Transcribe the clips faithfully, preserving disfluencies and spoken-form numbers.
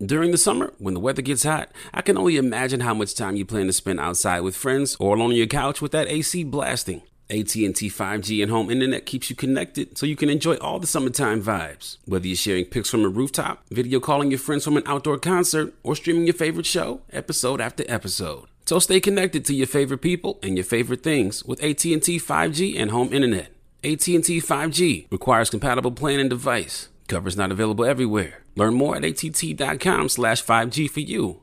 During the summer, when the weather gets hot, I can only imagine how much time you plan to spend outside with friends or alone on your couch with that A C blasting. A T and T five G and home internet keeps you connected so you can enjoy all the summertime vibes. Whether you're sharing pics from a rooftop, video calling your friends from an outdoor concert, or streaming your favorite show, episode after episode. So stay connected to your favorite people and your favorite things with A T and T five G and home internet. A T and T five G requires compatible plan and device. Coverage not available everywhere. Learn more at att.com slash 5G for you.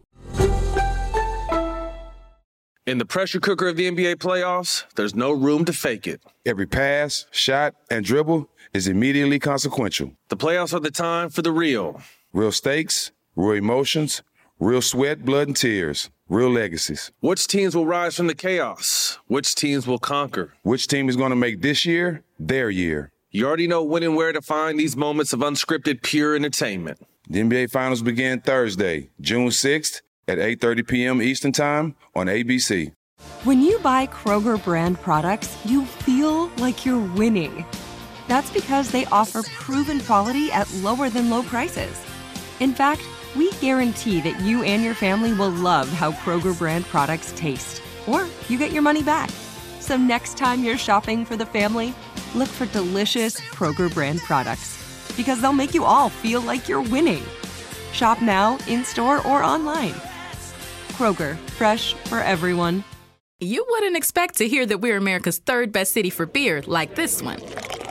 In the pressure cooker of the N B A playoffs, there's no room to fake it. Every pass, shot, and dribble is immediately consequential. The playoffs are the time for the real. Real stakes, real emotions, real sweat, blood, and tears, real legacies. Which teams will rise from the chaos? Which teams will conquer? Which team is going to make this year their year? You already know when and where to find these moments of unscripted, pure entertainment. The N B A Finals begin Thursday, June sixth at eight thirty p.m. Eastern Time on A B C. When you buy Kroger brand products, you feel like you're winning. That's because they offer proven quality at lower than low prices. In fact, we guarantee that you and your family will love how Kroger brand products taste, or you get your money back. So next time you're shopping for the family, look for delicious Kroger brand products, because they'll make you all feel like you're winning. Shop now, in-store, or online. Kroger, fresh for everyone. You wouldn't expect to hear that we're America's third best city for beer like this one.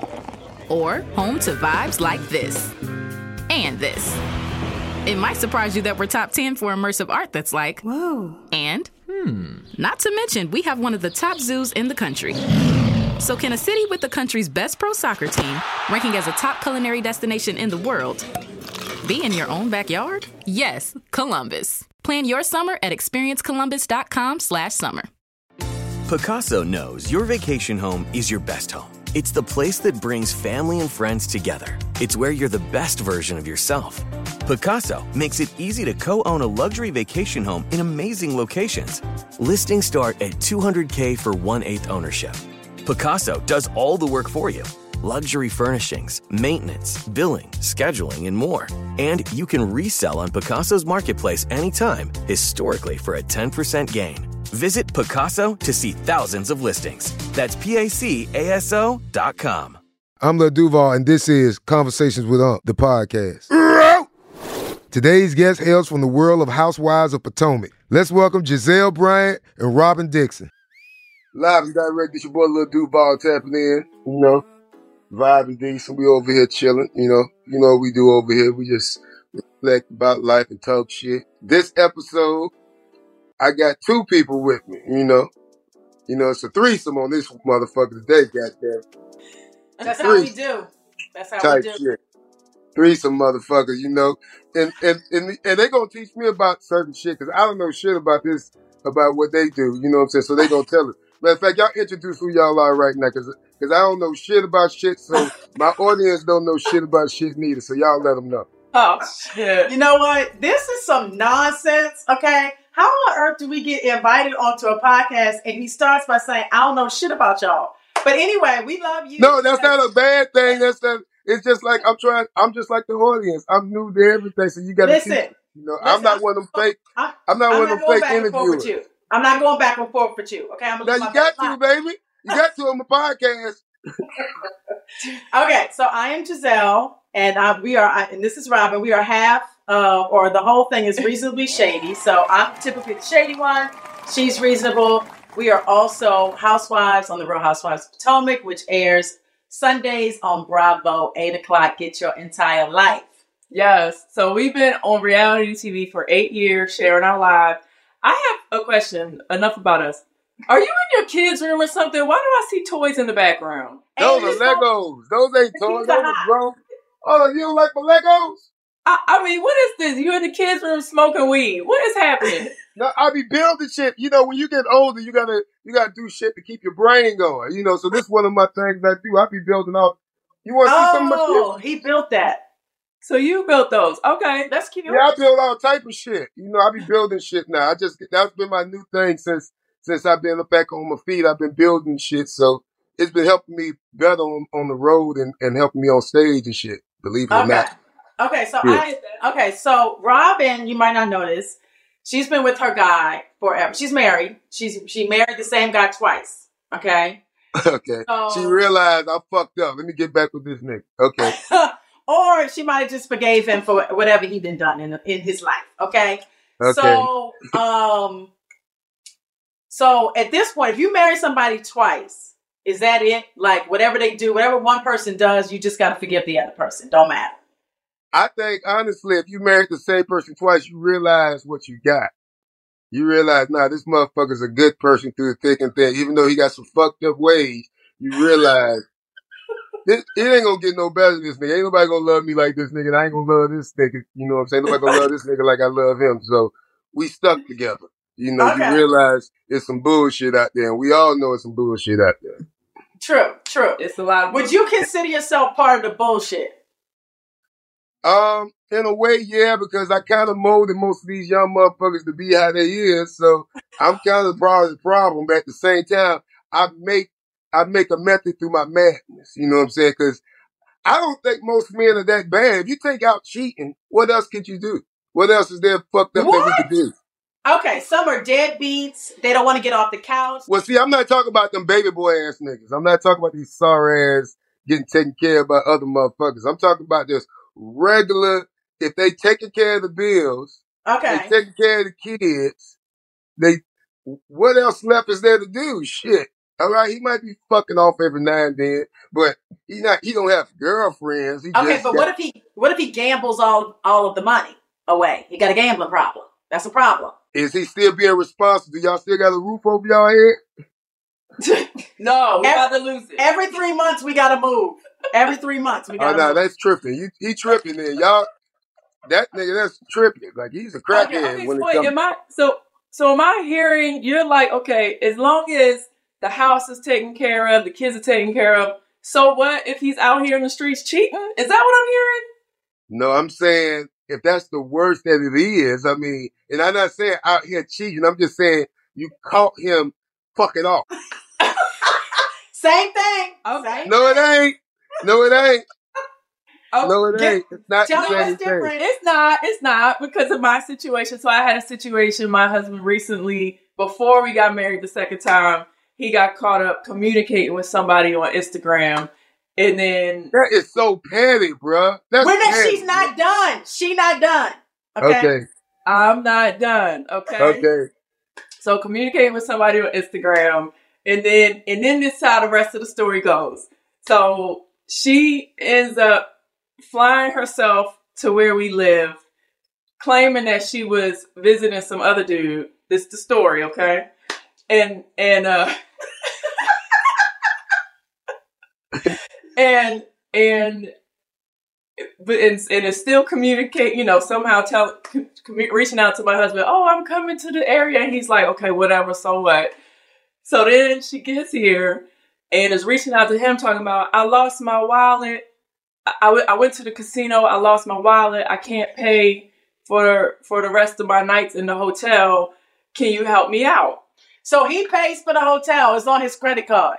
Or home to vibes like this. And this. It might surprise you that we're top ten for immersive art that's like, whoa. And, hmm, not to mention, we have one of the top zoos in the country. So can a city with the country's best pro soccer team, ranking as a top culinary destination in the world, be in your own backyard? Yes, Columbus. Plan your summer at experiencecolumbus.com slash summer. Pacaso knows your vacation home is your best home. It's the place that brings family and friends together. It's where you're the best version of yourself. Pacaso makes it easy to co-own a luxury vacation home in amazing locations. Listings start at two hundred thousand dollars for one-eighth ownership. Pacaso does all the work for you. Luxury furnishings, maintenance, billing, scheduling, and more. And you can resell on Pacaso's marketplace anytime, historically for a ten percent gain. Visit Pacaso to see thousands of listings. That's P A C A S O dot com. I'm Lil Duval, and this is Conversations with Unc, the podcast. Today's guest hails from the world of Housewives of Potomac. Let's welcome Gizelle Bryant and Robin Dixon. Live and direct, it's your boy Lil Duval tapping in, you know, vibing decent. We over here chilling, you know. You know what we do over here. We just reflect about life and talk shit. This episode, I got two people with me, you know. You know, it's a threesome on this motherfucker today, goddamn. That's how we do. That's how type we do. Shit. Threesome motherfuckers, you know. And and and, and they gonna teach me about certain shit, because I don't know shit about this, about what they do, you know what I'm saying? So they gonna tell it. Matter of fact, y'all introduce who y'all are right now, because because I don't know shit about shit, so my audience don't know shit about shit neither, so y'all let them know. Oh, shit. You know what? This is some nonsense, okay? How on earth do we get invited onto a podcast and he starts by saying, I don't know shit about y'all? But anyway, we love you. No, that's not a bad thing. That's not, it's just like, I'm trying, I'm just like the audience. I'm new to everything, so you got to Listen. Teach, you know, Listen, I'm not one of them fake, I, I'm not I'm one of them fake interviewers. You. I'm not going back and forth with you, okay? I'm now you got to, baby. You got to on the podcast. Okay, so I am Gizelle, and uh, we are, and this is Robin. We are half, uh, or the whole thing is reasonably shady. So I'm typically the shady one. She's reasonable. We are also housewives on the Real Housewives of Potomac, which airs Sundays on Bravo, eight o'clock. Get your entire life. Yes. So we've been on reality T V for eight years, sharing our lives. I have a question. Enough about us. Are you in your kids' room or something? Why do I see toys in the background? Those are Legos. Those ain't toys. Those are grown. Oh, you don't like my Legos? I, I mean, what is this? You in the kids' room smoking weed? What is happening? No, I be building shit. You know, when you get older, you gotta you gotta do shit to keep your brain going. You know, so this is one of my things I do. I be building out. You want to oh, see some of my shit? Oh, he built that. So you built those. Okay, that's cute. Yeah, I build all type of shit. You know, I be building shit now. I just that's been my new thing since since I've been back on my feet. I've been building shit, so it's been helping me better on, on the road and, and helping me on stage and shit. Believe it okay. or not. Okay, so Yeah. I okay, so Robin, you might not know this. She's been with her guy forever. She's married. She's she married the same guy twice. Okay. Okay. So- She realized I fucked up. Let me get back with this nigga. Okay. Or she might have just forgave him for whatever he done done in in his life. Okay. Okay. So um so at this point, if you marry somebody twice, is that it? Like whatever they do, whatever one person does, you just gotta forgive the other person. Don't matter. I think, honestly, if you married the same person twice, you realize what you got. You realize, nah, this motherfucker's a good person through the thick and thin. Even though he got some fucked up ways, you realize this, it ain't gonna get no better than this nigga. Ain't nobody gonna love me like this nigga. And I ain't gonna love this nigga. You know what I'm saying? Nobody gonna love this nigga like I love him. So we stuck together. You know, Okay. you realize it's some bullshit out there. And we all know it's some bullshit out there. True, true. It's a lot of Would you consider yourself part of the bullshit? Um, in a way, yeah, because I kind of molded most of these young motherfuckers to be how they is. So I'm kind of part of the problem. But at the same time, I make I make a method through my madness. You know what I'm saying? Because I don't think most men are that bad. If you take out cheating, what else could you do? What else is there fucked up What? that we could do? Okay, some are deadbeats. They don't want to get off the couch. Well, see, I'm not talking about them baby boy ass niggas. I'm not talking about these sorry ass getting taken care of by other motherfuckers. I'm talking about this regular, if they taking care of the bills, Okay. they taking care of the kids, they, what else left is there to do? Shit. All right, he might be fucking off every now and then, but he not, he don't have girlfriends. He Okay, just but got, what if he what if he gambles all all of the money away? He got a gambling problem. That's a problem. is he still being responsible? Do y'all still got a roof over y'all head? No, we're Every- about to lose it. Every three months we gotta move. Every three months we Oh, gotta no, move. that's tripping. You, he tripping then. Y'all, that nigga, that's tripping. Like, he's a crackhead Okay, okay, when so it wait, comes. am I so so am I hearing you're like, okay, as long as the house is taken care of, the kids are taken care of, so what if he's out here in the streets cheating? Is that what I'm hearing? No, I'm saying if that's the worst that it is, I mean, and I'm not saying out here cheating. I'm just saying you caught him fucking off. Same thing. Okay. Same No, it ain't. No, it ain't. Oh, No, it get- ain't. It's not Tell the me same what's thing. different. It's not. It's not because of my situation. So I had a situation. My husband recently, before we got married the second time, he got caught up communicating with somebody on Instagram, and then That is so petty, bruh. That's When petty. she's not done. She not done. Okay. Okay. I'm not done. Okay. Okay. So communicating with somebody on Instagram, and then and then this is how the rest of the story goes. So she ends up flying herself to where we live, claiming that she was visiting some other dude. This is the story, okay? And and uh and and but and, and it's still communicate, you know, somehow tell com, reaching out to my husband, oh, I'm coming to the area, and he's like, okay, whatever, so what? So then she gets here and is reaching out to him, talking about, I lost my wallet. I, I, w- I went to the casino. I lost my wallet. I can't pay for for the rest of my nights in the hotel. Can you help me out? So he pays for the hotel. It's on his credit card.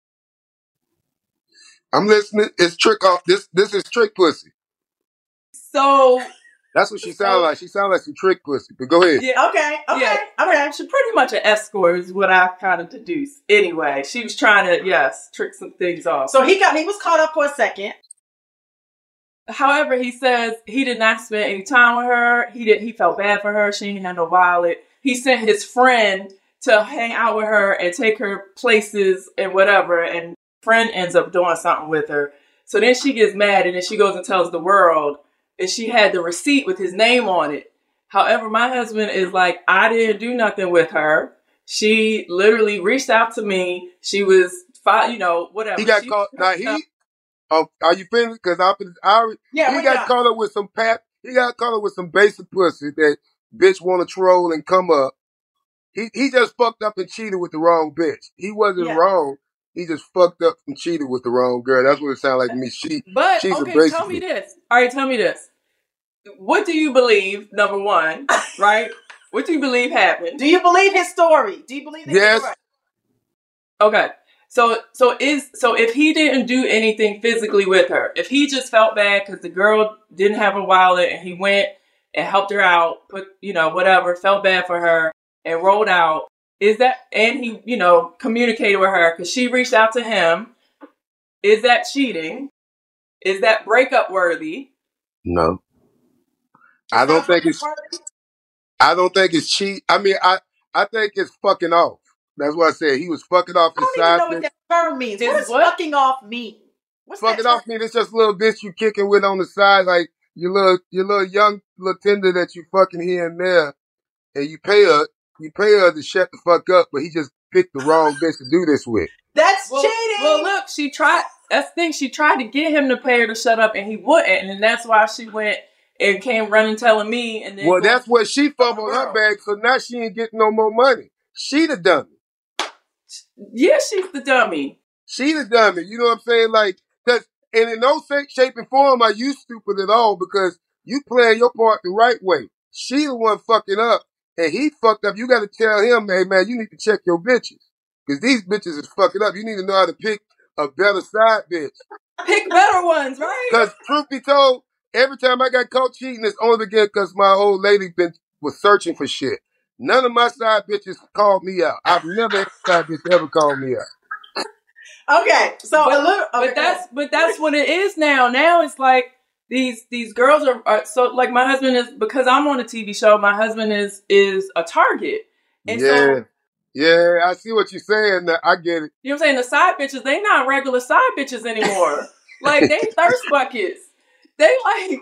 I'm listening. It's trick off. This this is trick pussy. So That's what she So- sounds like. She sounds like some trick pussy. But go ahead. yeah, Okay. Okay. yeah, okay. She's pretty much an escort, is what I kind of deduced. Anyway, she was trying to yes trick some things off. So he got he was caught up for a second. However, he says he did not spend any time with her. He did. He felt bad for her. She didn't have no wallet. He sent his friend to hang out with her and take her places and whatever. And friend ends up doing something with her. So then she gets mad and then she goes and tells the world that she had the receipt with his name on it. However, my husband is like, I didn't do nothing with her. She literally reached out to me. She was, fi- you know, whatever. He got She- caught. Now he. Oh, are you finished? Because I, I, Yeah, he we got got- caught up with some pap. He got caught up with some basic pussy that bitch want to troll and come up. He he just fucked up and cheated with the wrong bitch. He wasn't Yeah. wrong. He just fucked up and cheated with the wrong girl. That's what it sounded like to me. She, But she's okay, a basic. tell me this. All right, tell me this. What do you believe? Number one, right? What do you believe happened? Do you believe his story? Do you believe that Yes. he's right? Okay. So, so is, so if he didn't do anything physically with her, if he just felt bad because the girl didn't have a wallet and he went and helped her out, put, you know, whatever, felt bad for her and rolled out, is that, and he, you know, communicated with her because she reached out to him. Is that cheating? Is that breakup worthy? No. I don't think it's, I don't think it's cheat. I mean, I, I think it's fucking off. That's what I said. He was fucking off his I don't side. even know what that term means. What does what? fucking off mean? What's Fucking that off term? mean it's just a little bitch you kicking with on the side, like your little your little young little tender that you fucking here and there, and you pay her you pay her to shut the fuck up, but he just picked the wrong bitch to do this with. That's Well, cheating. well, look, she tried. That's the thing. She tried to get him to pay her to shut up, and he wouldn't, and that's why she went and came running telling me. And then Well, go- that's what she fumbled her bag, so now she ain't getting no more money. She the dummy. Yeah, she's the dummy. She the dummy. You know what I'm saying? Like, cause, and in no sa- shape and form are you stupid at all because you playing your part the right way. She the one fucking up, and he fucked up. You got to tell him, hey man, you need to check your bitches because these bitches is fucking up. You need to know how to pick a better side bitch. Pick better ones, right? Because truth be told, every time I got caught cheating, it's only again because my old lady been was searching for shit. None of my side bitches called me out. I've never had a side bitch ever called me out. Okay, so but, a little, okay, but that's but that's what it is now. Now it's like these these girls are, are so like my husband is because I'm on a T V show. My husband is is a target, and yeah, so yeah, I see what you're saying. Now. I get it. you know what I'm saying. The side bitches, they not regular side bitches anymore. Like they thirst buckets. They like.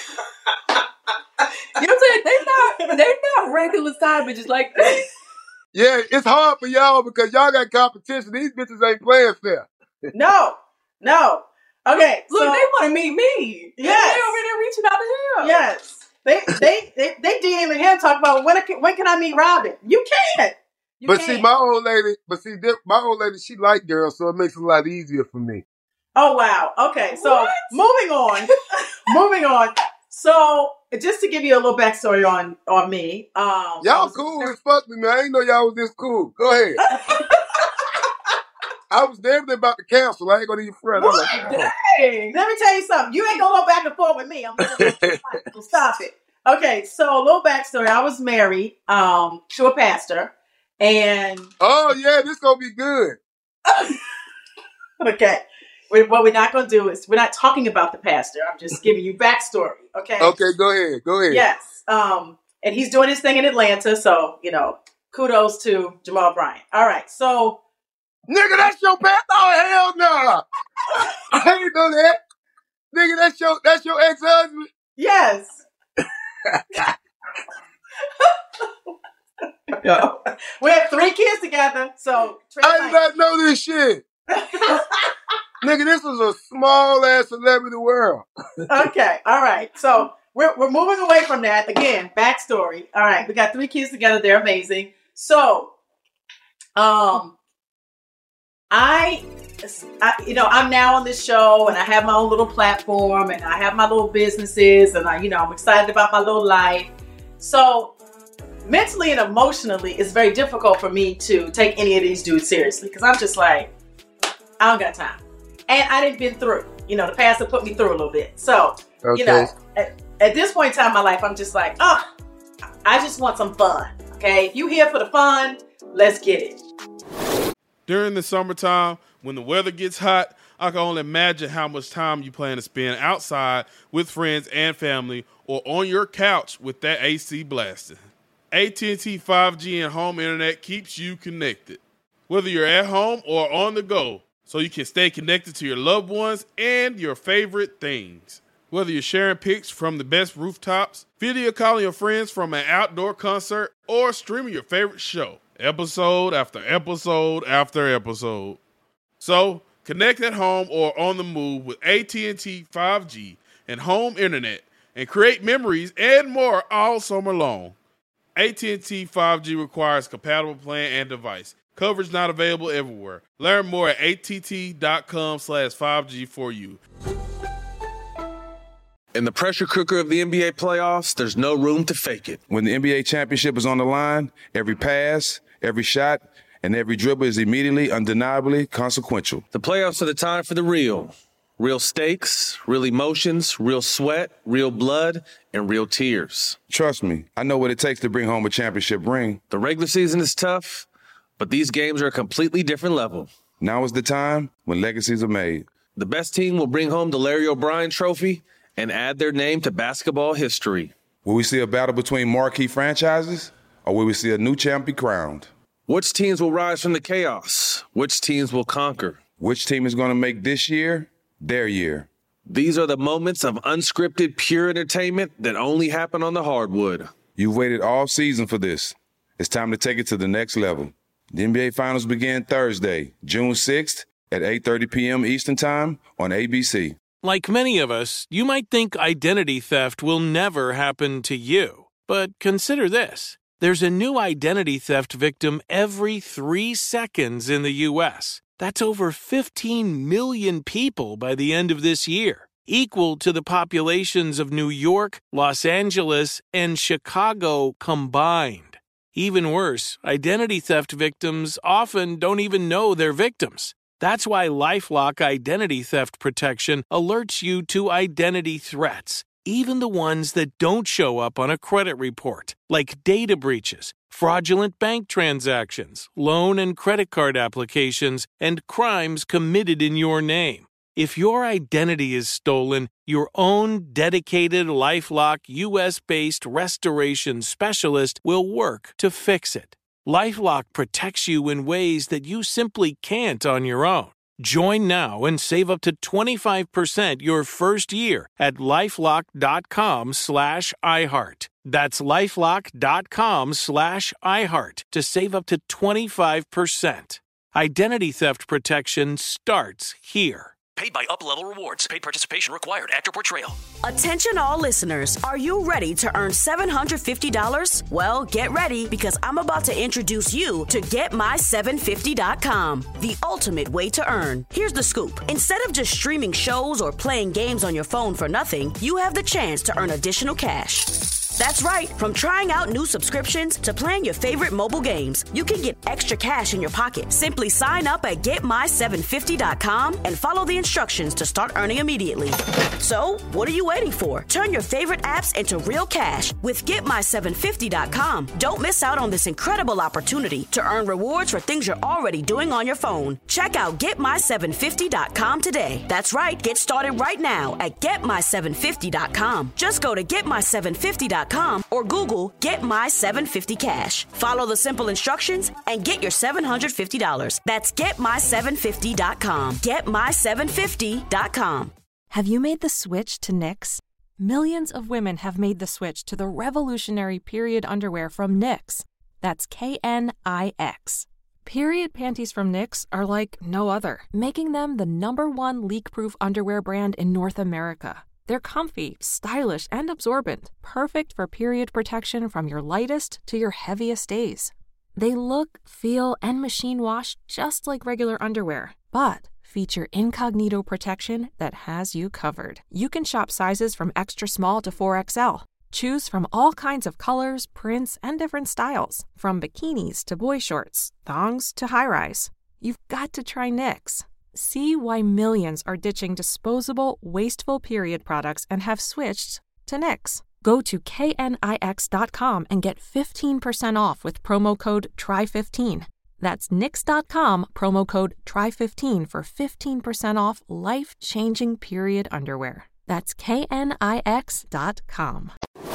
You know what I'm saying? They not they not regular side bitches like that. Yeah, it's hard for y'all because y'all got competition. These bitches ain't playing fair. no, no. Okay, Look, so, they want to meet me. Yes. They over there reaching out to him. yes, they they they they DMing him talk about when I can, when can I meet Robin? You can't. You but can't. see, my old lady, but see, my old lady, she like girls, so it makes it a lot easier for me. Oh wow. Okay, so What? moving on, moving on. So just to give you a little backstory on on me, um, Y'all was, cool as fuck with me. I ain't know y'all was this cool. Go ahead. I was damn near about to cancel. I ain't gonna even front. I'm like, oh. Dang. Let me tell you something. You ain't gonna go back and forth with me. I'm gonna so stop it. Okay, so a little backstory. I was married um, to a pastor, and Oh yeah, this gonna be good. okay. We, what we're not going to do is we're not talking about the pastor. I'm just giving you backstory. Okay. Okay, go ahead. Go ahead. Yes. Um, and he's doing his thing in Atlanta. So, you know, kudos to Jamal Bryant. All right. So, Nigga, that's your pastor? Oh, hell no. I ain't know that. Nigga, that's your, that's your ex-husband? yes. We had three kids together. So, I did not know this shit. Nigga, this was a small-ass celebrity world. okay. All right. So, we're, we're moving away from that. Again, backstory. All right. We got three kids together. They're amazing. So, um, I, I, you know, I'm now on this show and I have my own little platform and I have my little businesses and I, you know, I'm excited about my little life. So mentally and emotionally, it's very difficult for me to take any of these dudes seriously because I'm just like, I don't got time. And I didn't been through, you know, the pastor put me through a little bit. So, Okay. you know, at, at this point in time in my life, I'm just like, oh, I just want some fun. Okay. If you here for the fun, let's get it. During the summertime, when the weather gets hot, I can only imagine how much time you plan to spend outside with friends and family or on your couch with that A C blasting. A T and T five G and home internet keeps you connected, whether you're at home or on the go, so you can stay connected to your loved ones and your favorite things. Whether you're sharing pics from the best rooftops, video calling your friends from an outdoor concert, or streaming your favorite show, episode after episode after episode. So, connect at home or on the move with A T and T five G and home internet and create memories and more all summer long. A T and T five G requires compatible plan and device. Coverage not available everywhere. Learn more at att.com slash 5G for you. In the pressure cooker of the N B A playoffs, there's no room to fake it. When the N B A championship is on the line, every pass, every shot, and every dribble is immediately, undeniably consequential. The playoffs are the time for the real. Real stakes, real emotions, real sweat, real blood, and real tears. Trust me, I know what it takes to bring home a championship ring. The regular season is tough, but these games are a completely different level. Now is the time when legacies are made. The best team will bring home the Larry O'Brien Trophy and add their name to basketball history. Will we see a battle between marquee franchises, or will we see a new champ be crowned? Which teams will rise from the chaos? Which teams will conquer? Which team is going to make this year their year? These are the moments of unscripted, pure entertainment that only happen on the hardwood. You've waited all season for this. It's time to take it to the next level. The N B A Finals begin Thursday, June sixth at eight thirty p.m. Eastern Time on A B C. Like many of us, you might think identity theft will never happen to you. But consider this. There's a new identity theft victim every three seconds in the U S That's over fifteen million people by the end of this year, equal to the populations of New York, Los Angeles, and Chicago combined. Even worse, identity theft victims often don't even know they're victims. That's why LifeLock Identity Theft Protection alerts you to identity threats, even the ones that don't show up on a credit report, like data breaches, fraudulent bank transactions, loan and credit card applications, and crimes committed in your name. If your identity is stolen, your own dedicated LifeLock U S-based restoration specialist will work to fix it. LifeLock protects you in ways that you simply can't on your own. Join now and save up to twenty-five percent your first year at LifeLock.com slash iHeart. That's LifeLock.com slash iHeart to save up to twenty-five percent. Identity theft protection starts here. Paid by UpLevel Rewards. Paid participation required. Actor portrayal. Attention all listeners. Are you ready to earn seven hundred fifty dollars? Well, get ready because I'm about to introduce you to Get My seven fifty dot com, the ultimate way to earn. Here's the scoop. Instead of just streaming shows or playing games on your phone for nothing, you have the chance to earn additional cash. That's right. From trying out new subscriptions to playing your favorite mobile games, you can get extra cash in your pocket. Simply sign up at Get My seven fifty dot com and follow the instructions to start earning immediately. So, what are you waiting for? Turn your favorite apps into real cash with Get My seven fifty dot com. Don't miss out on this incredible opportunity to earn rewards for things you're already doing on your phone. Check out Get My seven fifty dot com today. That's right. Get started right now at Get My seven fifty dot com. Just go to Get My seven fifty dot com or Google Get My seven fifty Cash. Follow the simple instructions and get your seven hundred fifty dollars. That's Get My seven fifty dot com. Get My seven fifty dot com. Have you made the switch to Knix? Millions of women have made the switch to the revolutionary period underwear from Knix. That's K N I X. Period panties from Knix are like no other, making them the number one leak-proof underwear brand in North America. They're comfy, stylish, and absorbent, perfect for period protection from your lightest to your heaviest days. They look, feel, and machine wash just like regular underwear, but feature incognito protection that has you covered. You can shop sizes from extra small to four X L. Choose from all kinds of colors, prints, and different styles, from bikinis to boy shorts, thongs to high-rise. You've got to try Knix. See why millions are ditching disposable, wasteful period products and have switched to Knix. Go to K N I X dot com and get fifteen percent off with promo code T R Y fifteen. That's Knix dot com, promo code T R Y fifteen for fifteen percent off life-changing period underwear. That's K N I X dot com.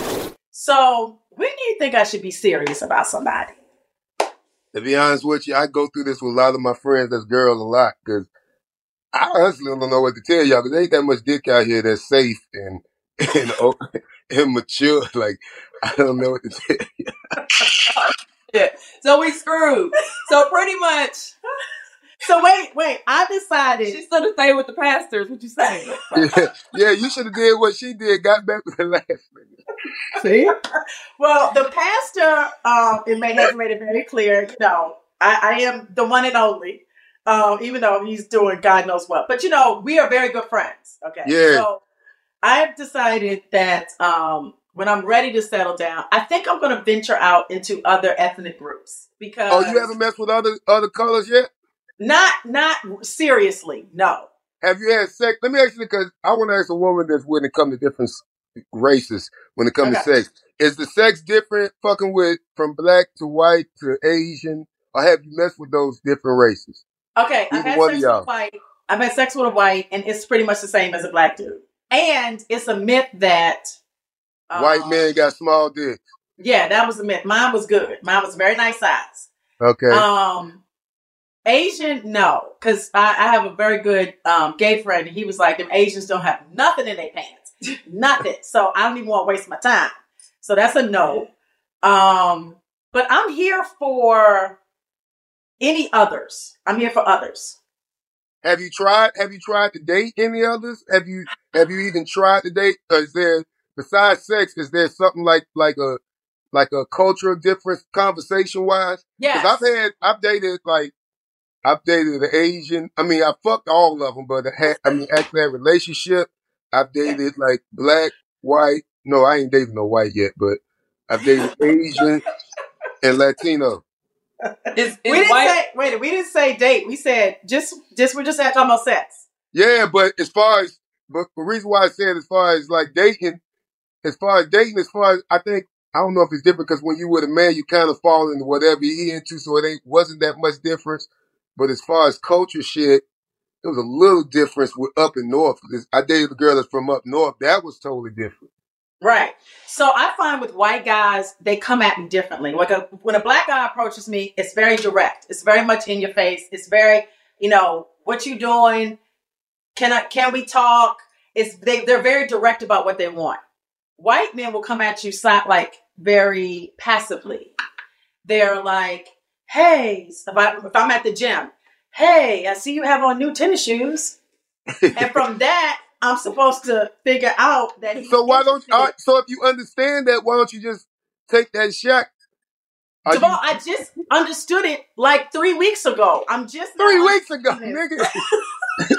So, when do you think I should be serious about somebody? To be honest with you, I go through this with a lot of my friends that's girls a lot because I honestly don't know what to tell y'all because there ain't that much dick out here that's safe and and, and mature. Like, I don't know what to tell you. Yeah. So we screwed. So pretty much. So wait, wait. I decided. She should have stayed with the pastors. What you saying? yeah, yeah, you should have did what she did. Got back with the last nigga. See? Well, the pastor, um, it may have made it very clear, you know, I, I am the one and only. Um, even though he's doing God knows what. But, you know, we are very good friends. Okay. Yeah. So I've decided that um, when I'm ready to settle down, I think I'm going to venture out into other ethnic groups because. Oh, you haven't messed with other other colors yet? Not, not seriously. No. Have you had sex? Let me ask you because I want to ask a woman that's when it comes to different races. When it comes Okay. to sex, is the sex different? Fucking with from black to white to Asian, or have you messed with those different races? Okay, I've Either had one sex of with a y'all. white. I've had sex with a white, and it's pretty much the same as a black dude. And it's a myth that um, White men got small dicks. Yeah, that was a myth. Mine was good. Mine was very nice size. Okay. Um, Asian, no, because I, I have a very good um, gay friend, and he was like, "Them Asians don't have nothing in their pants, nothing." So I don't even want to waste my time. So that's a no. Um, but I'm here for any others. I'm here for others. Have you tried? Have you tried to date any others? Have you Have you even tried to date? Or is there besides sex? Is there something like like a like a cultural difference, conversation wise? Yes. Because I've had I've dated like I've dated an Asian. I mean, I fucked all of them, but I had I mean, actually had a relationship. I've dated like black, white. No, I ain't dated no white yet, but I've dated Asian and Latino. Is, is we didn't white- say wait. We didn't say date. We said just just we're just talking about sex. Yeah, but as far as, but the reason why I said as far as like dating, as far as dating, as far as I think, I don't know if it's different because when you with a man, you kind of fall into whatever he into, so it ain't, wasn't that much difference. But as far as culture shit, it was a little difference with up in north. I dated a girl that's from up north. That was totally different. Right. So I find with white guys, they come at me differently. Like a, when a black guy approaches me, it's very direct. It's very much in your face. It's very, you know, what you doing? Can I, can we talk? It's, they, they're very direct about what they want. White men will come at you like very passively. They're like, hey, if, I, if I'm at the gym, hey, I see you have on new tennis shoes. And from that, I'm supposed to figure out that he's So why don't you, all interested. right, so if you understand that, why don't you just take that shot? Are Jamal, you- I just understood it like three weeks ago. I'm just Three now weeks ago, understanding nigga. it.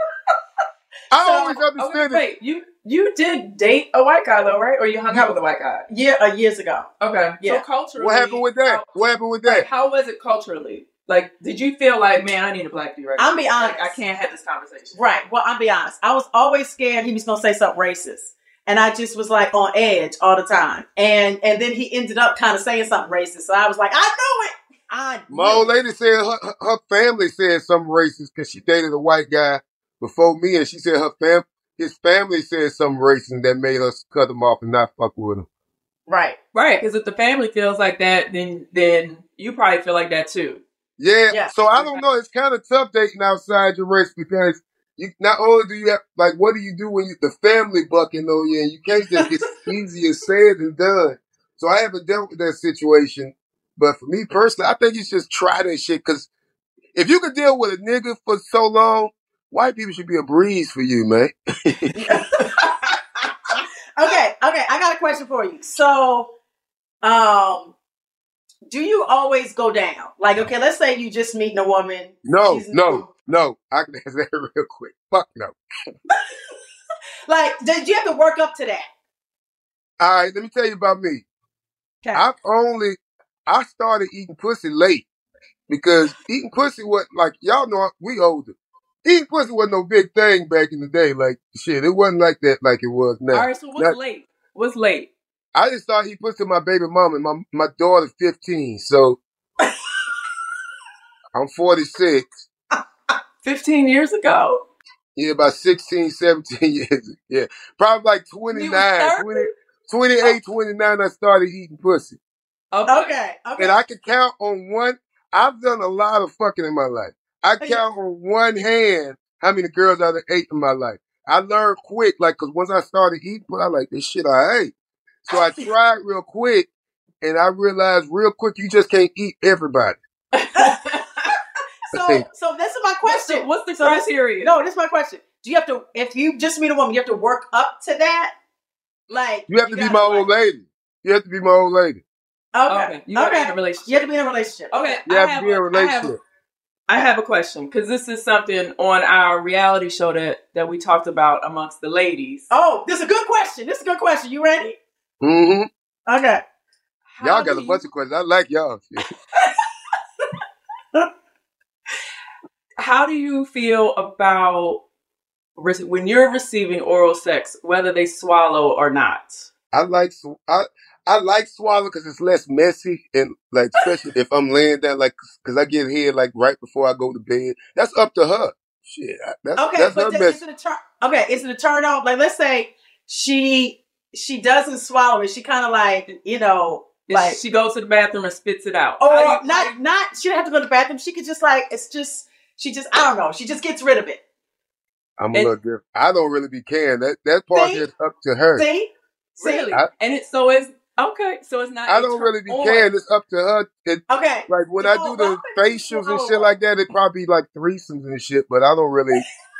I So, always understood okay, it. wait, you you did date a white guy though, right? Or you hung out with a white guy? Yeah, uh, years ago. Okay. Yeah. So culturally, What happened with that? How, What happened with that? like, how was it culturally? Like, did you feel like, man, I need a black dude right now? I'll be honest. Like, I can't have this conversation. Right. Well, I'll be honest. I was always scared he was going to say something racist. And I just was like on edge all the time. And and then he ended up kind of saying something racist. So I was like, I know it. I My old lady said her, her- her family said something racist because she dated a white guy before me, and she said her fam his family said something racist that made us cut him off and not fuck with him. Right. Right, because if the family feels like that, then then you probably feel like that too. Yeah, Yeah. so I don't know. It's kind of tough dating outside your race because you not only do you have like what do you do when you the family bucking on you, and you can't just it's easier said than done. So I haven't dealt with that situation, but for me personally, I think you should just try that shit because if you could deal with a nigga for so long, white people should be a breeze for you, man. Okay. Okay. I got a question for you. So, um, do you always go down? Like, okay, let's say you just meeting a woman. No, She's no, no. I can answer that real quick. Fuck no. Like, did you have to work up to that? All right, let me tell you about me. Okay. I've only I started eating pussy late because eating pussy was like y'all know we older. Eating pussy wasn't no big thing back in the day. Like shit, it wasn't like that like it was now. All right, so what's Now, late? What's late? I just started eating pussy to my baby mama. My my daughter's fifteen, so I'm forty-six. Fifteen years ago. Yeah, about sixteen, seventeen years. Yeah, probably like twenty-nine, twenty, twenty-eight, twenty-nine. I started eating pussy. Okay. Okay. Okay. And I can count on one. I've done a lot of fucking in my life. I count on one hand how many girls I've ate in my life. I learned quick, like, cause once I started eating, but I like this shit I ate. So I tried real quick, and I realized real quick you just can't eat everybody. So, so this is my question. What's the So this- criteria? No, this is my question. Do you have to, if you just meet a woman, you have to work up to that? Like, You have to be gotta, my like- old lady. You have to be my old lady. Okay. Okay. You gotta be in a relationship. You have to be in a relationship. Okay. You I have have to be in a I have relationship. I have a question because this is something on our reality show that, that we talked about amongst the ladies. Oh, this is a good question. This is a good question. You ready? Mm-hmm. Okay. Y'all got a bunch of questions. I like y'all. How do you feel about re- when you're receiving oral sex, whether they swallow or not? I like sw- I I like swallow because it's less messy and like especially if I'm laying down like because I get head like right before I go to bed. That's up to her. Shit, that's Okay, that's but her then mess. is it a turn? Okay, is it a turn off? Like, let's say she she doesn't swallow it. She kind of like you know like she goes to the bathroom and spits it out, or How do you- not not she don't have to go to the bathroom. She could just like it's just she just I don't know. She just gets rid of it. I'm a little different. I don't really be caring. That that part See? is up to her. See, really, I- and it so it's okay. So it's not. I a don't turn really be on. caring. It's up to her. It, okay. Like when I do the facials and shit like that, it probably like threesomes and shit. But I don't really.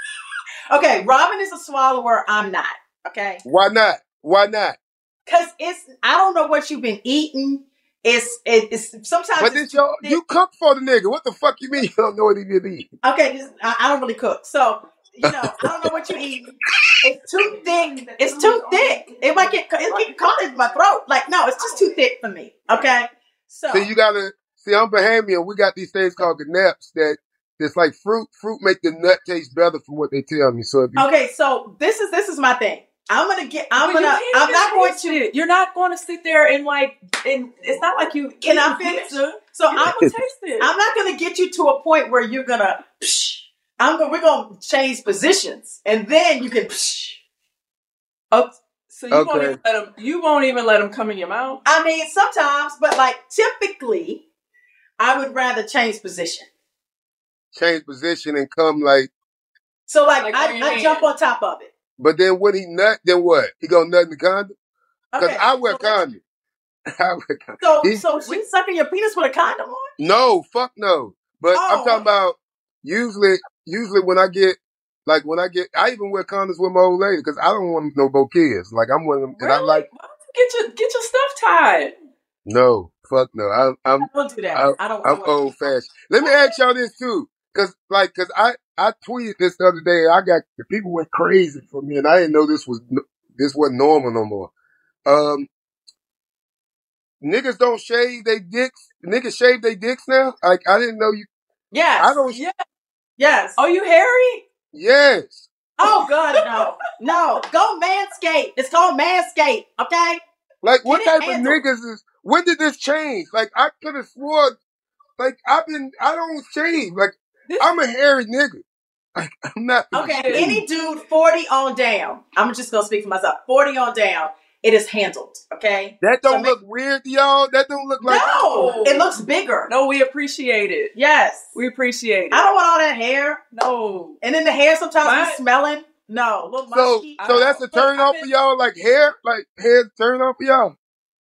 Okay, Robin is a swallower. I'm not. Okay, Why not? Why not? because it's I don't know what you've been eating. It's it, it's sometimes. But it's this yo, you cook for the nigga. What the fuck you mean you don't know what he been eating? Okay, just, I, I don't really cook, so you know I don't know what you eat. It's too thick. It's too thick. It might get it might get caught in my throat. Like no, it's just too thick for me. Okay, so See, you gotta see. I'm Bahamian. We got these things called ganaps that it's like fruit. Fruit make the nut taste better from what they tell me. So if you, okay, so this is this is my thing. I'm gonna get. I'm But you gonna. can't I'm even not going taste to. it. You're not going to sit there and like. And it's not like you. Can I eat finish? pizza. So You I'm can taste it. I'm not gonna get you to a point where you're gonna. Psh, I'm gonna. We're gonna change positions, and then you can. Psh. Oh, so you won't Okay. even let them. You won't even let them come in your mouth. I mean, sometimes, but like typically, I would rather change position. change position and come like. So like, Like I, where your I hand? jump on top of it. But then when he nut, then what? He gonna nut in the condom? Because Okay, I wear so let's- condom. I wear condom. So He- so she's sucking your penis with a condom on? No, fuck no. But I'm Oh, talking about usually, usually when I get, like when I get, I even wear condoms with my old lady because I don't want no more kids. Like I'm one of them, and I Really? like, Why don't you get your get your stuff tied? no, fuck no. I, I'm, I don't do that. I, I don't. I'm old fashioned. Let me ask y'all this too. Cause like, cause I, I tweeted this the other day. I got, the people went crazy for me and I didn't know this was, no- this wasn't normal no more. Um, niggas don't shave they dicks. Niggas shave they dicks now. Like I didn't know you. Yes. I don't. Yeah. Yes. Oh, you hairy? Yes. Oh God, no, no. Go manscape. It's called manscape. Okay. Like what Get it type of handled. niggas is? When did this change? Like I could have swore. Like I've been. I don't shave. Like This- I'm a hairy nigga. Like I'm not. gonna Okay. shave. Any dude forty on down. I'm just gonna speak for myself. Forty on down. It is handled. Okay. That So don't ma- look weird to y'all. That don't look like. No, it looks bigger. No, we appreciate it. Yes. We appreciate it. I don't want all that hair. No. And then the hair sometimes My- be smelling. No, little So, musky. so that's a But turn I've off been- for y'all. Like hair, like hair turn off for y'all.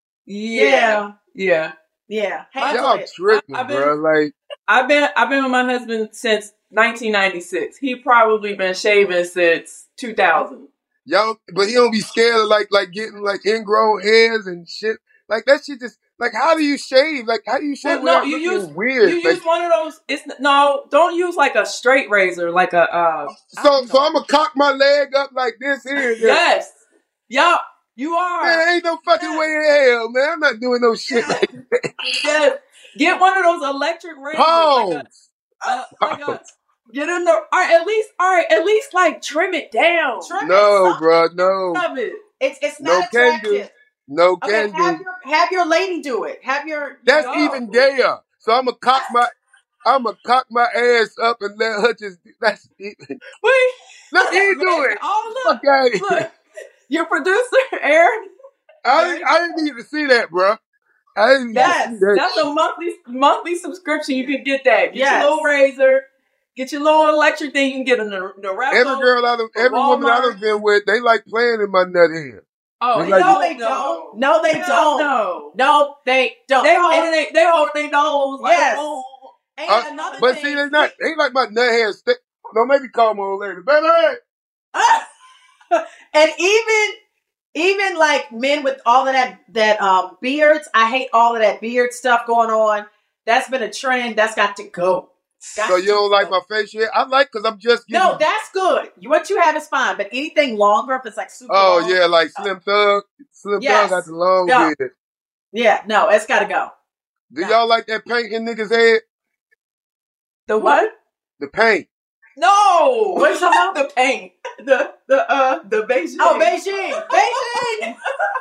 Yeah. Yeah. Yeah. My- Handle Y'all it. tripping, I- I've been- bro. Like I've been I've been with my husband since nineteen ninety-six. He probably been shaving since two thousand. y'all, but he don't be scared of like like getting like ingrown hairs and shit. Like that shit just like how do you shave? Like how do you shave? Well, no, without you looking use weird. you Like, use one of those. It's no, don't use like a straight razor, like a. Uh, so so I'm gonna cock my leg up like this here. and then- yes, yup, you are. Man, ain't no fucking way in hell, man. I'm not doing no shit like that. Yes. Get one of those electric razors. Pause. Like a, uh, like a, get in the. All right, at least, all right, at least like trim it down. Trim No, it. bro, no, Of it. It's it's no not can do, attractive. no Okay, can have do. your have your lady do it. Have your That's your- even gayer. So I'm gonna cock my, I'm gonna cock my ass up and let her just. That's even. Wait. Let me do it. Oh look, Fuck out of here. look, your producer Aaron. I didn't, I didn't need to see that, bro. I didn't need Yes, to see that. that's a monthly monthly subscription. You can get that. Get Yes. your little razor. Get your little electric thing. You can get a Norelco. Every girl I done, every woman I Walmart. done been with, they like playing in my nut hair. Oh, They like- No, they don't. No, they Hell don't. No, No, they don't. they holding And- they they holding their nose. Like, Yes. oh. and Uh, another but thing, see, they not. They like my nut hair. St- Don't make me call my old lady, baby. and even even like men with all of that that um beards, I hate all of that beard stuff going on. That's been a trend. That's got to go. So you don't like my facial hair? I like because I'm just getting... No, that's good. What you have is fine, but anything longer, if it's like super Oh, long, yeah, like Slim Thug. Slim Yes. Thug got the long Go. beard. Yeah, no, it's got to go. Do y'all like that paint in niggas' head? The what? The paint. No! What's about the paint? The, the, uh, the Beijing. Oh, Beijing. Beijing.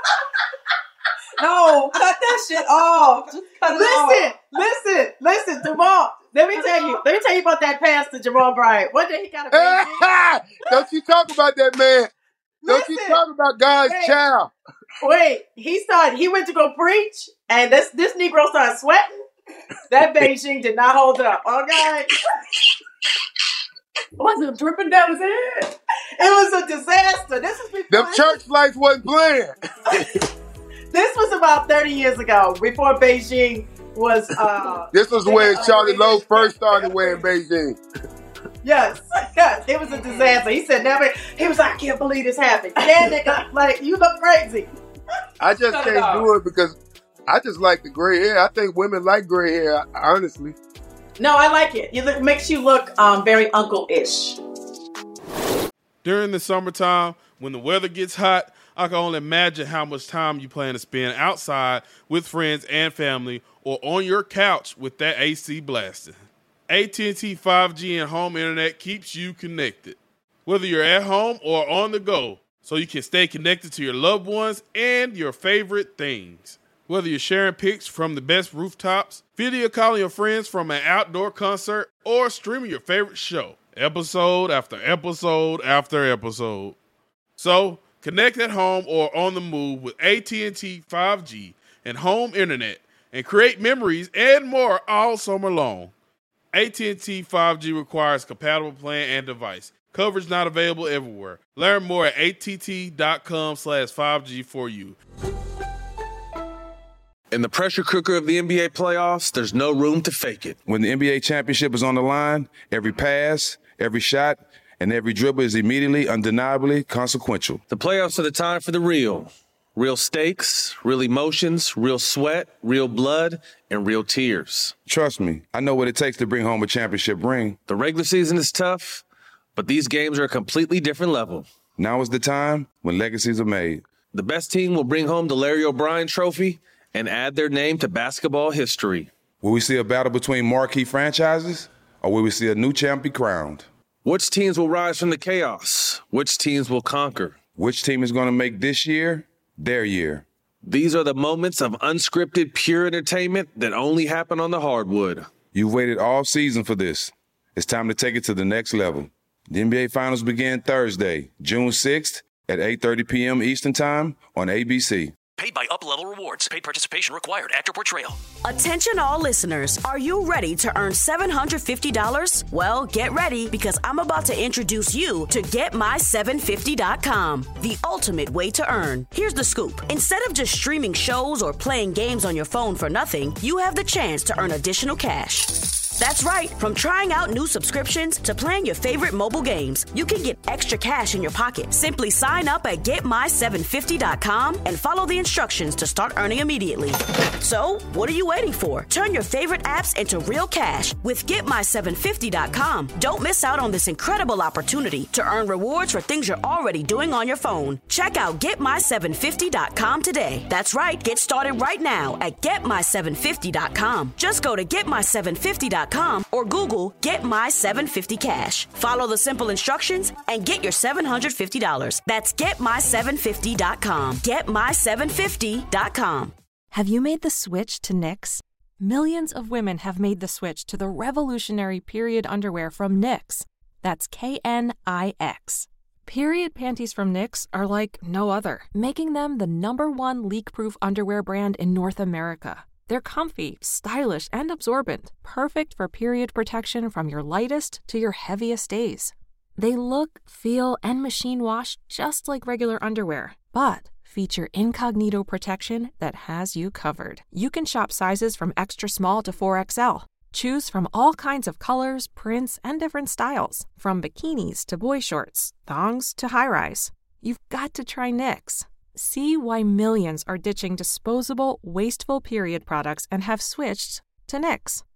No, cut that shit off. Just cut it Listen, off. listen, listen, Jamal. Let me tell you. Let me tell you about that pass to Jamal Bryant. One day he got a Beijing. Don't you talk about that man. Don't you Listen. talk about God's Wait. child. Wait, he started. He went to go preach, and this this Negro started sweating. That Beijing did not hold up. Okay, Was it dripping down his head? it was a disaster. This is before. Them church lights wasn't playing. This was about thirty years ago, before Beijing was. Uh, This was when Charlie Lowe first started wearing Beijing. Yes, yes, it was a disaster. He said never. He was like, I can't believe this happened. Yeah, nigga, like you look crazy. I just Cut it can't off. do it because I just like the gray hair. I think women like gray hair, honestly. No, I like it. It look, makes you look um, very uncle-ish. During the summertime, when the weather gets hot, I can only imagine how much time you plan to spend outside with friends and family or on your couch with that A C blasting. A T and T five G and home internet keeps you connected, whether you're at home or on the go, so you can stay connected to your loved ones and your favorite things. Whether you're sharing pics from the best rooftops, video calling your friends from an outdoor concert, or streaming your favorite show, episode after episode after episode. So, connect at home or on the move with A T and T five G and home internet and create memories and more all summer long. A T and T five G requires compatible plan and device. Coverage not available everywhere. Learn more at att.com slash 5G for you. In the pressure cooker of the N B A playoffs, there's no room to fake it. When the N B A championship is on the line, every pass, every shot, and every dribble is immediately, undeniably consequential. The playoffs are the time for the real. Real stakes, real emotions, real sweat, real blood, and real tears. Trust me, I know what it takes to bring home a championship ring. The regular season is tough, but these games are a completely different level. Now is the time when legacies are made. The best team will bring home the Larry O'Brien Trophy and add their name to basketball history. Will we see a battle between marquee franchises, or will we see a new champ be crowned? Which teams will rise from the chaos? Which teams will conquer? Which team is going to make this year their year? These are the moments of unscripted, pure entertainment that only happen on the hardwood. You've waited all season for this. It's time to take it to the next level. The N B A Finals begin Thursday, June sixth at eight thirty p.m. Eastern Time on A B C. Paid by Up Level Rewards. Paid participation required. Actor portrayal. Attention all listeners, are you ready to earn seven hundred fifty dollars? Well, get ready because I'm about to introduce you to get my seven fifty dot com, the ultimate way to earn. Here's the scoop. Instead of just streaming shows or playing games on your phone for nothing, you have the chance to earn additional cash. That's right. From trying out new subscriptions to playing your favorite mobile games, you can get extra cash in your pocket. Simply sign up at get my seven fifty dot com and follow the instructions to start earning immediately. So, what are you waiting for? Turn your favorite apps into real cash with get my seven fifty dot com. Don't miss out on this incredible opportunity to earn rewards for things you're already doing on your phone. Check out get my seven fifty dot com today. That's right. Get started right now at get my seven fifty dot com. Just go to get my seven fifty dot com or Google Get My seven fifty Cash. Follow the simple instructions and get your seven hundred fifty dollars. That's get my seven fifty dot com. get my seven fifty dot com. Have you made the switch to Knix? Millions of women have made the switch to the revolutionary period underwear from Knix. That's K N I X. Period panties from Knix are like no other, making them the number one leak-proof underwear brand in North America. They're comfy, stylish, and absorbent, perfect for period protection from your lightest to your heaviest days. They look, feel, and machine wash just like regular underwear, but feature incognito protection that has you covered. You can shop sizes from extra small to four X L. Choose from all kinds of colors, prints, and different styles, from bikinis to boy shorts, thongs to high-rise. You've got to try Knix. See why millions are ditching disposable, wasteful period products and have switched to Knix.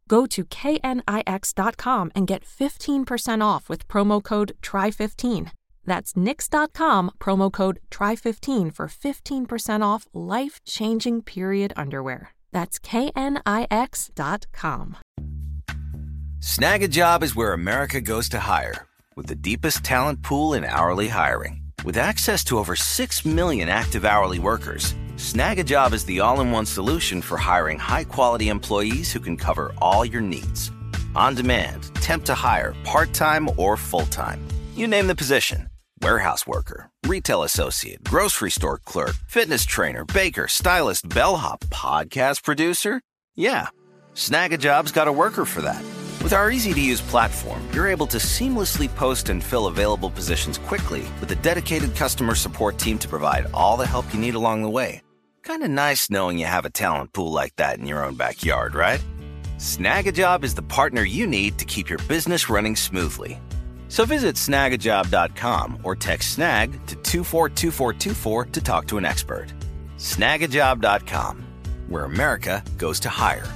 Go to K N I X dot com and get fifteen percent off with promo code try fifteen. That's Knix dot com, promo code try fifteen for fifteen percent off life-changing period underwear. That's K N I X dot com. Snag a Job is where America goes to hire, with the deepest talent pool in hourly hiring. With access to over six million active hourly workers, Snag a Job is the all-in-one solution for hiring high-quality employees who can cover all your needs. On demand, temp to hire, part-time or full-time. You name the position. Warehouse worker, retail associate, grocery store clerk, fitness trainer, baker, stylist, bellhop, podcast producer. Yeah, Snag a Job's got a worker for that. With our easy-to-use platform, you're able to seamlessly post and fill available positions quickly with a dedicated customer support team to provide all the help you need along the way. Kind of nice knowing you have a talent pool like that in your own backyard, right? Snag a Job is the partner you need to keep your business running smoothly. So visit snag a job dot com or text SNAG to two four two four two four to talk to an expert. snag a job dot com, where America goes to hire.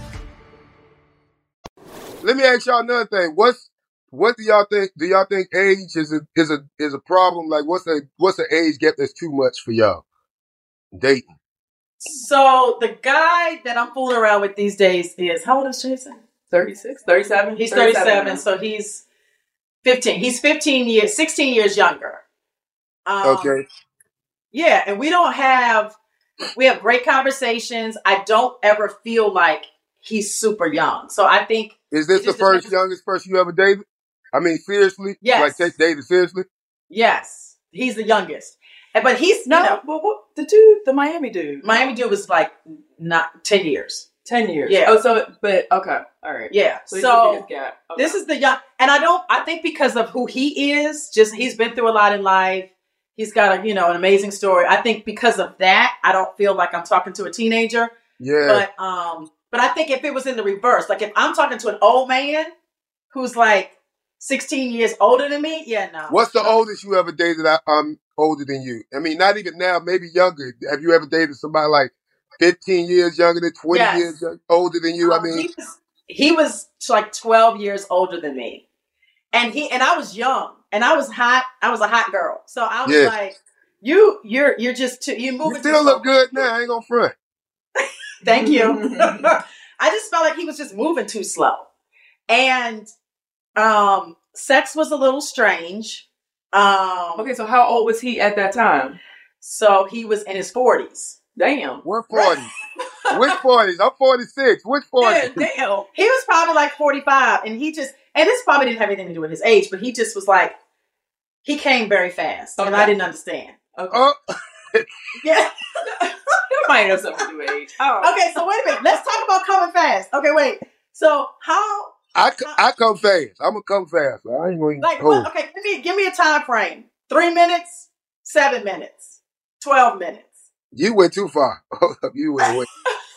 Let me ask y'all another thing. What's what do y'all think? Do y'all think age is a is a is a problem? Like, what's a what's the age gap that's too much for y'all dating? So the guy that I'm fooling around with these days is, how old is Jason? thirty-six, thirty-seven He's thirty-seven, so he's fifteen. He's fifteen years, sixteen years younger. Um, Okay. Yeah, and we don't have, we have great conversations. I don't ever feel like he's super young. So I think. Is this it the just first depends- youngest person you ever dated? I mean, seriously? Yes. Like, take dated seriously? Yes, he's the youngest. And- But he's, No, you know, well, what, the dude, the Miami dude. Miami dude was like not ten years. ten years. Yeah. Oh, so, but, okay. All right. Yeah. So, he's So, the biggest gap. Okay. this is the young, and I don't, I think because of who he is, just he's been through a lot in life. He's got a, you know, an amazing story. I think because of that, I don't feel like I'm talking to a teenager. Yeah. But, um, but I think if it was in the reverse, like if I'm talking to an old man who's like sixteen years older than me, yeah, no. What's the oldest you ever dated? I, I'm older than you. I mean, not even now, maybe younger. Have you ever dated somebody like fifteen years younger than twenty Yes. years young, older than you? I Um, mean, he was, he was like twelve years older than me. And he, and I was young and I was hot. I was a hot girl. So I was Yeah. like, you, you're, you're just too, you're you moving still too look slow. good now. I ain't gonna front. Thank you. I just felt like he was just moving too slow. And, um, sex was a little strange. Um, Okay, so how old was he at that time? so he was in his forties. Damn. What forties? Which forties? I'm forty-six. Which forties? Yeah, damn. He was probably like forty-five, and he just, and this probably didn't have anything to do with his age, but he just was like, he came very fast, and I Okay. didn't understand. Okay. Oh, Yeah. That might have something to do with age. Oh. Okay, so wait a minute. Let's talk about coming fast. Okay, wait. So how, I, c- I come fast. I'm gonna come fast. I ain't gonna like, hold. what, okay, give me, give me a time frame. Three minutes, seven minutes, twelve minutes. You went too far. Hold up, you went way.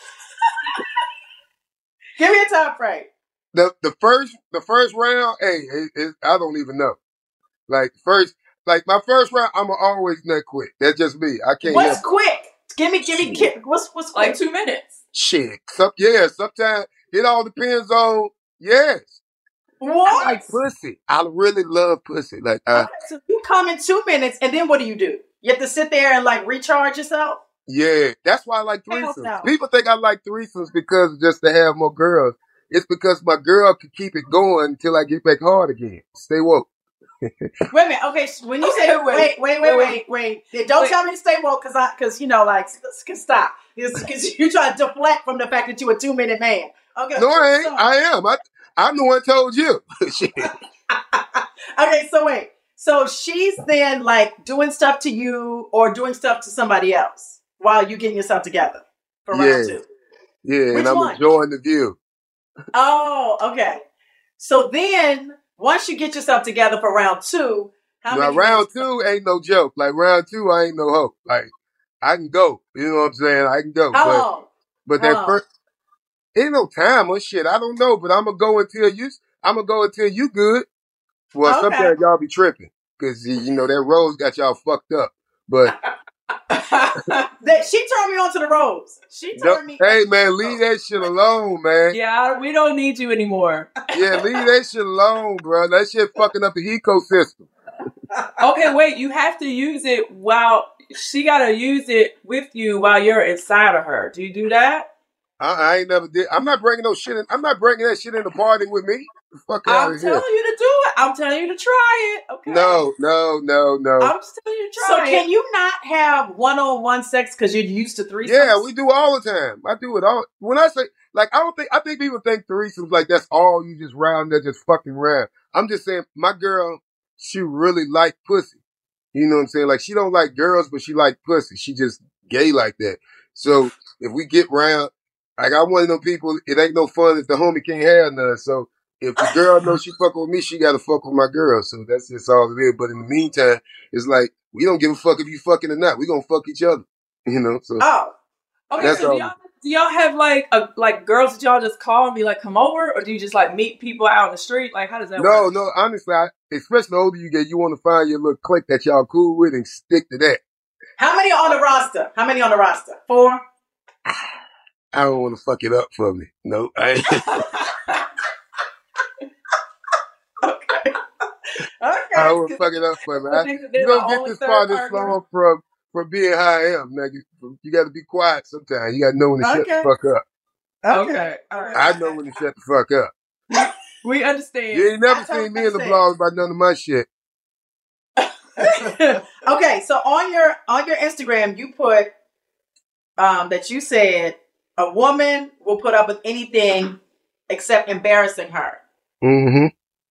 Give me a time frame. the the first the first round. Hey, it, it, I don't even know. Like first, like my first round, I'm always nut quick. That's just me. I can't. What's help quick? Give me, give me, ki- what's, what's quick? Like two minutes. shit. Some, yeah, sometimes it all depends on. Yes, What? I like pussy. I really love pussy. Like uh, Okay, so you come in two minutes, and then what do you do? You have to sit there and like recharge yourself? yeah, that's why I like Hell threesomes. no. People think I like threesomes because just to have more girls. It's because my girl can keep it going until I get back hard again. Stay woke. Wait a minute. Okay, so when you Okay, say wait, wait, wait, wait, wait, wait, wait, don't Wait. tell me to stay woke because I, because you know, like, can stop because you try to deflect from the fact that you're a two minute man. Okay, No, I ain't. so- I am. I I'm the one told you. Shit. okay, so wait, so she's then like doing stuff to you or doing stuff to somebody else while you getting yourself together for round Yeah. two. Yeah, Which and I'm one? enjoying the view. Oh, okay. So then once you get yourself together for round two, how Now many round minutes- two ain't no joke. Like round two, I ain't no hope. Like I can go. You know what I'm saying? I can go. How but long? but How that long? first ain't no time or shit. I don't know, but I'm gonna go until you. I'm gonna go until you good. Well, Okay. sometimes y'all be tripping because you know that rose got y'all fucked up. But that she turned me on to the rose. She turned me. Hey man, leave that shit alone, man. Yeah, we don't need you anymore. Yeah, leave that shit alone, bro. That shit fucking up the ecosystem. Okay, wait. You have to use it while she gotta use it with you while you're inside of her. Do you do that? I, I ain't never did. I'm not bringing no shit in. I'm not bringing that shit in the party with me. The fuck out I'm of telling here. you to do it. I'm telling you to try it. Okay. No, no, no, no. I'm just telling you to try So it. can you not have one-on-one sex because you're used to threesomes? Yeah, we do all the time. I do it all. When I say, like, I don't think, I think people think threesomes like that's all you just round there just fucking round. I'm just saying, my girl, she really like pussy. You know what I'm saying? Like, she don't like girls, but she like pussy. She just gay like that. So if we get round, like, I'm one of them people, it ain't no fun if the homie can't have none. So if the girl knows she fuck with me, she gotta fuck with my girl. So that's just all it is. But in the meantime, it's like, we don't give a fuck if you fucking or not. We gonna fuck each other. You know? So Oh. Okay, that's so do all. y'all, do y'all have like a, like girls that y'all just call and be like, come over? Or do you just like meet people out in the street? Like, how does that No, work? no, honestly, I, especially the older you get, you want to find your little clique that y'all cool with and stick to that. How many on the roster? How many on the roster? Four? I don't want to fuck it up for me. No, I ain't. I don't want to fuck it up for me. I, I think that they're you don't the get only this far third this partner. long from, from being how I am. Now, you, you got to be quiet sometimes. You got to know when to shut Okay. the fuck up. Okay. All right. I know when to shut the fuck up. We understand. You ain't never I totally seen me in the understand. blogs about none of my shit. Okay, so on your on your Instagram, you put um, that you said a woman will put up with anything except embarrassing her. Mm-hmm.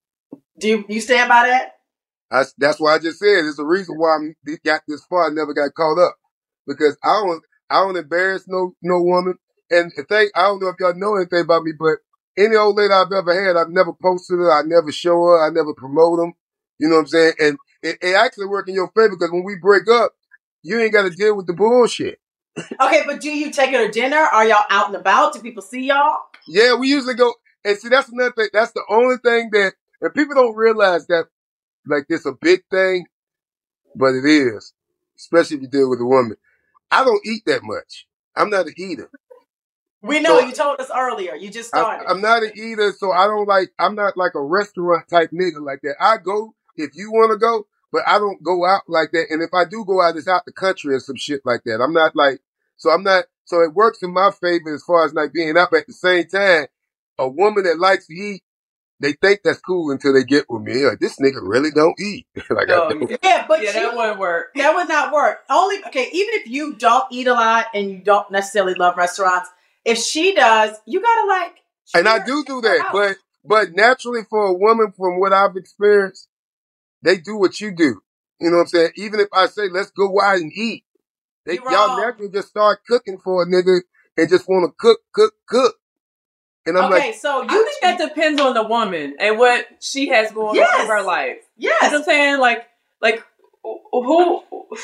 Do you, you stand by that? I, that's why I just said it's the reason why I got this far. I never got caught up because I don't I don't embarrass no no woman. And the thing, I don't know if y'all know anything about me, but any old lady I've ever had, I've never posted her, I never show her, I never promote them. You know what I'm saying? And it, it actually work in your favor because when we break up, you ain't got to deal with the bullshit. Okay, but do you take her to dinner? Are y'all out and about? Do people see y'all? Yeah, we usually go. And see, that's another thing. That's the only thing that, and people don't realize that, like, it's a big thing, but it is, especially if you deal with a woman. I don't eat that much. I'm not an eater. We know, So, you told us earlier. You just I, started. I'm not an eater, so I don't like, I'm not like a restaurant type nigga like that. I go if you want to go, but I don't go out like that. And if I do go out, it's out the country or some shit like that. I'm not like, so I'm not, so it works in my favor as far as like being up. At the same time, a woman that likes to eat, they think that's cool until they get with me. Like, this nigga really don't eat. Like, I No, don't. Yeah, but yeah, you- that wouldn't work. That would not work. Only, okay, even if you don't eat a lot and you don't necessarily love restaurants, if she does, you gotta like. And I do do that, but but naturally for a woman, from what I've experienced, they do what you do. You know what I'm saying? Even if I say, let's go out and eat, they, y'all naturally just start cooking for a nigga and just want to cook, cook, cook. And I'm Okay, like, so I think that depends on the woman and what she has going Yes. on in her life. Yes. You know what I'm saying? Like, like who?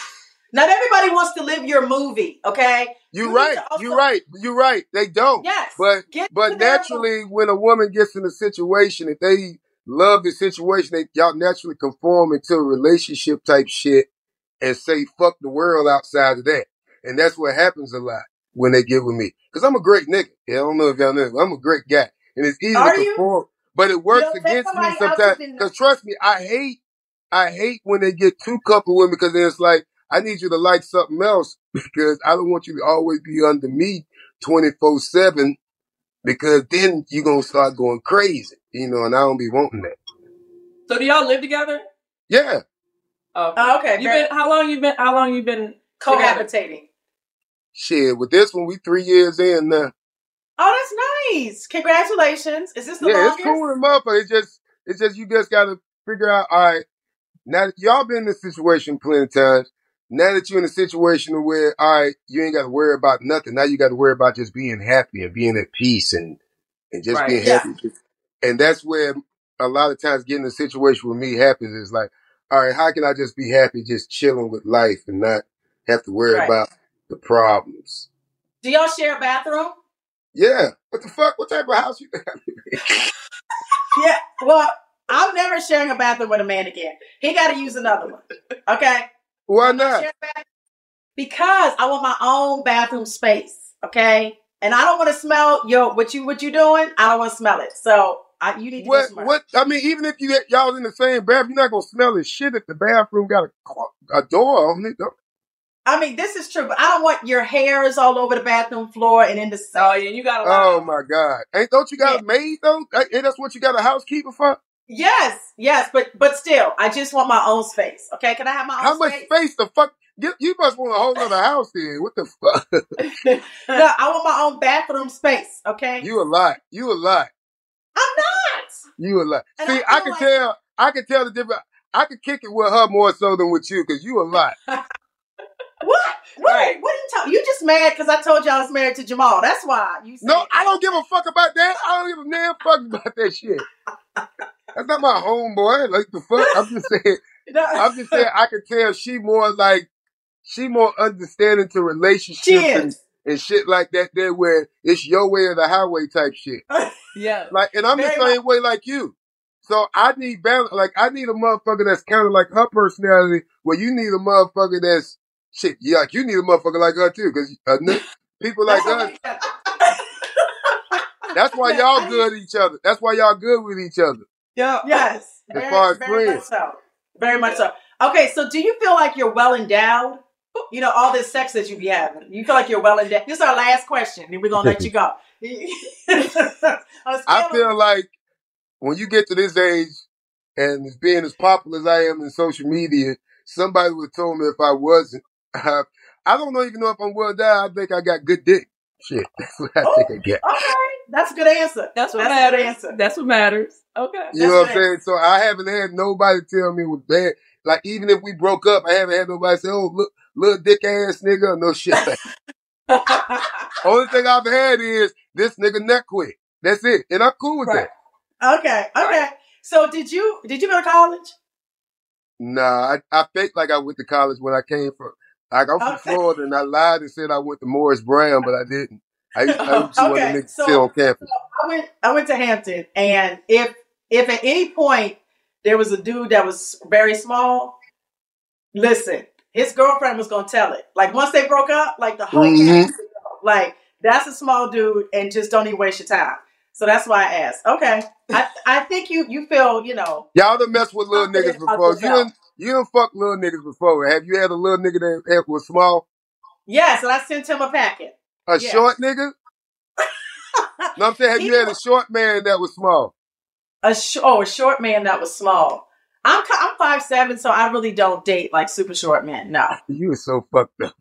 Not everybody wants to live your movie, okay? you're right, you're right, you're right. They don't. Yes. But Get but to their- naturally, when a woman gets in a situation, if they love the situation, they y'all naturally conform into a relationship type shit and say fuck the world outside of that. And that's what happens a lot when they get with me. Because I'm a great nigga. Yeah, I don't know if y'all know. I'm a great guy. And it's easy Are to you? conform. But it works don't take against me somebody else sometimes. who didn't- Because trust me, I hate I hate when they get too comfortable with me because then it's like, I need you to like something else because I don't want you to always be under me twenty-four seven because then you're going to start going crazy, you know, and I don't be wanting that. So do y'all live together? Yeah. Oh, Oh, okay. You very- been how long you been? How long you been together? cohabitating. Shit, with this one, we three years in now. Oh, that's nice. Congratulations. Is this the Yeah, longest? it's cool with motherfucker. It's just, it's just, you just got to figure out, all right, now that y'all been in this situation plenty of times. Now that you're in a situation where, all right, you ain't got to worry about nothing. Now you got to worry about just being happy and being at peace and, and just Right. being Yeah. happy. And that's where a lot of times getting in a situation with me happens is like, all right, how can I just be happy just chilling with life and not have to worry Right. about the problems? Do y'all share a bathroom? Yeah. What the fuck? What type of house you have? Yeah. Well, I'm never sharing a bathroom with a man again. He got to use another one. Okay. Why I'm not? sharing a bath- Because I want my own bathroom space, okay? And I don't want to smell your what you what you doing. I don't want to smell it. So I, you need to what? go What? I mean, even if you y'all in the same bathroom, you're not gonna smell this shit if the bathroom got a, a door on it. Though. I mean, this is true, but I don't want your hairs all over the bathroom floor and in the. Oh yeah, you got a. Oh my God! Ain't don't you got yeah. a maid though? Ain't that's what you got a housekeeper for? Yes, yes, but but still, I just want my own space. Okay, can I have my own How space? How much space the fuck? You, you must want a whole other house here. What the fuck? No, I want my own bathroom space. Okay. You a lot. You a lot. I'm not. You a lot. And See, I, I can like... tell. I can tell the difference. I can kick it with her more so than with you because you a lot. What? What? Right. What are you talking? You just mad because I told you I was married to Jamal. That's why. You. No, I don't give a fuck about that. I don't give a damn fuck about that shit. That's not my homeboy. Like the fuck. I'm just saying. No. I'm just saying. I can tell she more like. She more understanding to relationships and, and shit like that there where it's your way or the highway type shit. Yeah. Like, and I'm Very the same much. way like you. So I need balance. Like, I need a motherfucker that's kind of like her personality where you need a motherfucker that's shit. Yeah, like you need a motherfucker like her too. Cause uh, people like us. That's why y'all good at each other. That's why y'all good with each other. Yeah. Yes. As very, far as very friends. Much so. Very much so. Okay. So do you feel like you're well endowed? You know, all this sex that you be having. You feel like you're well endowed. This is our last question, and we're going to let you go. I feel like when you get to this age and as being as popular as I am in social media, somebody would have told me if I wasn't. Uh, I don't know, even know if I'm well endowed. I think I got good dick. Shit, that's what I oh, think I get. Okay, that's a good answer. That's what that's matters. A good answer. That's what matters. Okay. You know what I'm saying? So I haven't had nobody tell me it was bad. Like, even if we broke up, I haven't had nobody say, oh, look, little dick ass nigga, no shit. Only thing I've had is this nigga nut quit. That's it. And I'm cool with right. that. Okay, okay. So did you did you go to college? Nah, I, I faked like I went to college when I came from, like I'm from okay. Florida and I lied and said I went to Morris Brown, but I didn't. I used, I used to okay. want to so, sit on campus. So I went I went to Hampton, and if if at any point there was a dude that was very small, listen, his girlfriend was going to tell it. Like, once they broke up, like, the whole mm-hmm. campus, like, that's a small dude, and just don't even waste your time. So that's why I asked. Okay. I I think you you feel, you know. Y'all done messed with little niggas before. You done, you done fucked little niggas before. Have you had a little nigga that was small? Yes, and I sent him a packet. A yes. short nigga? No, I'm saying, have you had a short man that was small? A sh- oh, a short man that was small. I'm I'm five seven, so I really don't date like super short men. No. You are so fucked up.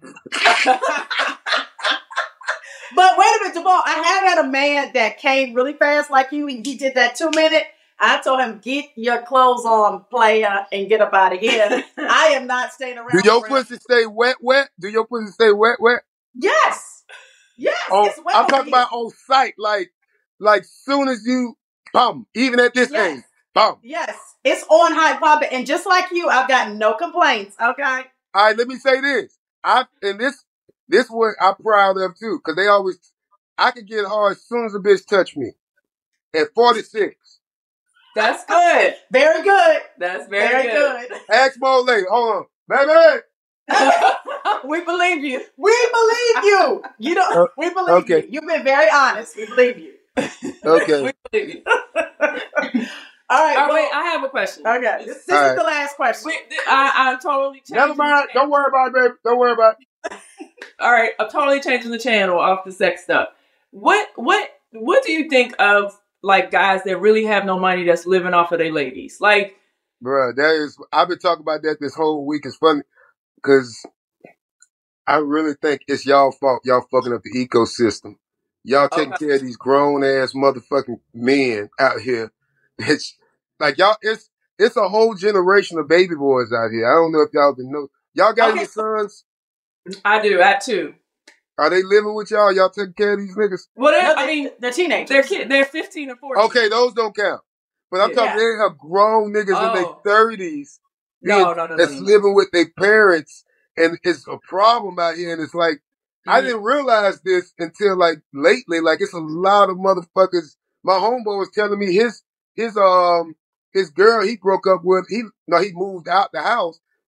But wait a minute, Jamal. I have had a man that came really fast like you. He did that two minute. I told him, get your clothes on, player, and get up out of here. I am not staying around. Do your pussy stay wet, wet? Do your pussy stay wet, wet? Yes. Yes. On, it's wet I'm talking here. about on site, like, like soon as you, bum, even at this yes. age, bum. Yes. It's on Hyde Park, and just like you, I've got no complaints. Okay. All right, let me say this. I and this this one I'm proud of too, because they always I can get hard as soon as a bitch touch me. At forty-six. That's good. Very good. That's very, very good. good. Ask Mo later. Hold on, baby. We believe you. We believe you. You know, uh, we believe okay. you. You've been very honest. We believe you. Okay. We believe you. All right. Oh, well, wait, I have a question. Okay. This, this is right. the last question. Wait, I, I'm totally changing. Never mind. Don't worry about it, baby. Don't worry about it. All right. I'm totally changing the channel off the sex stuff. What, what, what do you think of, like, guys that really have no money that's living off of their ladies? Like, bruh, that is, I've been talking about that this whole week. It's funny because I really think it's y'all fault. Y'all fucking up the ecosystem. Y'all taking okay. care of these grown ass motherfucking men out here. It's like y'all, it's it's a whole generation of baby boys out here. I don't know if y'all been know. Y'all got okay. any sons? I do. I too. Are they living with y'all? Y'all taking care of these niggas? Well, no, I mean, they're teenagers. They're kid, They're fifteen or fourteen. Okay, those don't count. But I'm yeah. talking. They have grown niggas oh. in their thirties. No, no, no, that's no, no, living with their parents, and it's a problem out here. And it's like mm-hmm. I didn't realize this until like lately. Like it's a lot of motherfuckers. My homeboy was telling me his his um his girl he broke up with. He no he moved out the house,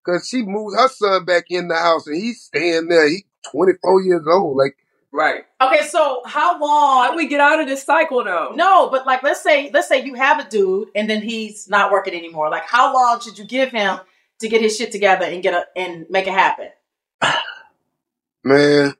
Cause she moved her son back in the house and he's staying there. He's twenty-four years old. Like, right. Okay, so how long? How do we get out of this cycle though? No, but like, let's say, let's say you have a dude and then he's not working anymore. Like, how long should you give him to get his shit together and get a and make it happen? Man,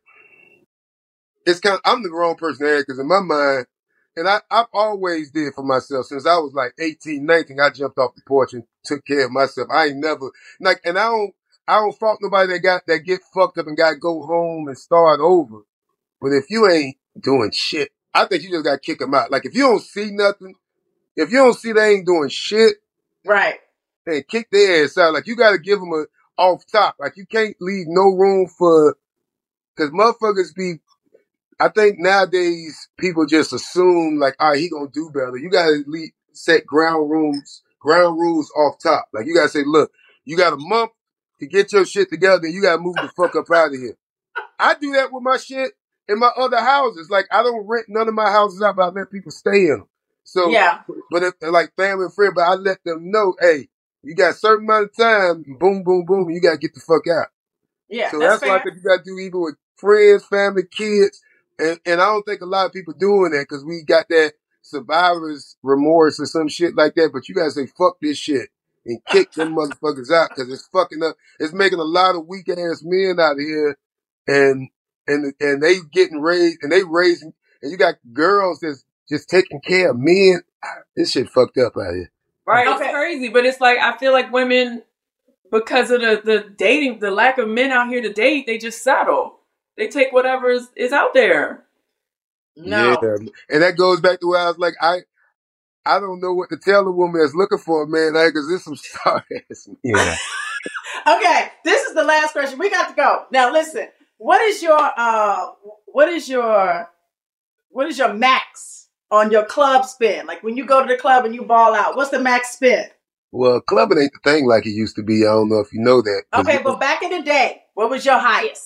it's kind of, I'm the wrong person to ask because in my mind, and I, I've always did for myself since I was like eighteen, nineteen, I jumped off the porch and took care of myself. I ain't never, like, and I don't, I don't fault nobody that got, that get fucked up and got to go home and start over. But if you ain't doing shit, I think you just got to kick them out. Like, if you don't see nothing, if you don't see they ain't doing shit, right, then kick their ass out. Like, you got to give them a off top. Like, you can't leave no room for, because motherfuckers be, I think nowadays people just assume like, all right, he gonna do better. You gotta leave, set ground rules, ground rules off top. Like, you gotta say, look, you got a month to get your shit together, then you gotta move the fuck up out of here. I do that with my shit in my other houses. Like, I don't rent none of my houses out, but I let people stay in them. So, yeah. But if, like family and friend, but I let them know, hey, you got a certain amount of time, boom, boom, boom, you gotta get the fuck out. Yeah, so that's, that's like what you gotta do even with friends, family, kids. And, and I don't think a lot of people doing that because we got that survivor's remorse or some shit like that. But you gotta say, fuck this shit and kick them motherfuckers out because it's fucking up. It's making a lot of weak ass men out of here, and and and they getting raised and they raising, and you got girls that's just taking care of men. This shit fucked up out here. Right, okay. It's crazy, but it's like I feel like women, because of the the dating, the lack of men out here to date, they just settle. They take whatever is, is out there. No. Yeah. And that goes back to where I was like, I I don't know what to tell a woman that's looking for a man, because there's some star ass. Yeah. Okay, this is the last question. We got to go. Now listen, what is your uh what is your what is your max on your club spin? Like when you go to the club and you ball out, what's the max spin? Well, clubbing ain't the thing like it used to be. I don't know if you know that. Okay, but back in the day, what was your highest?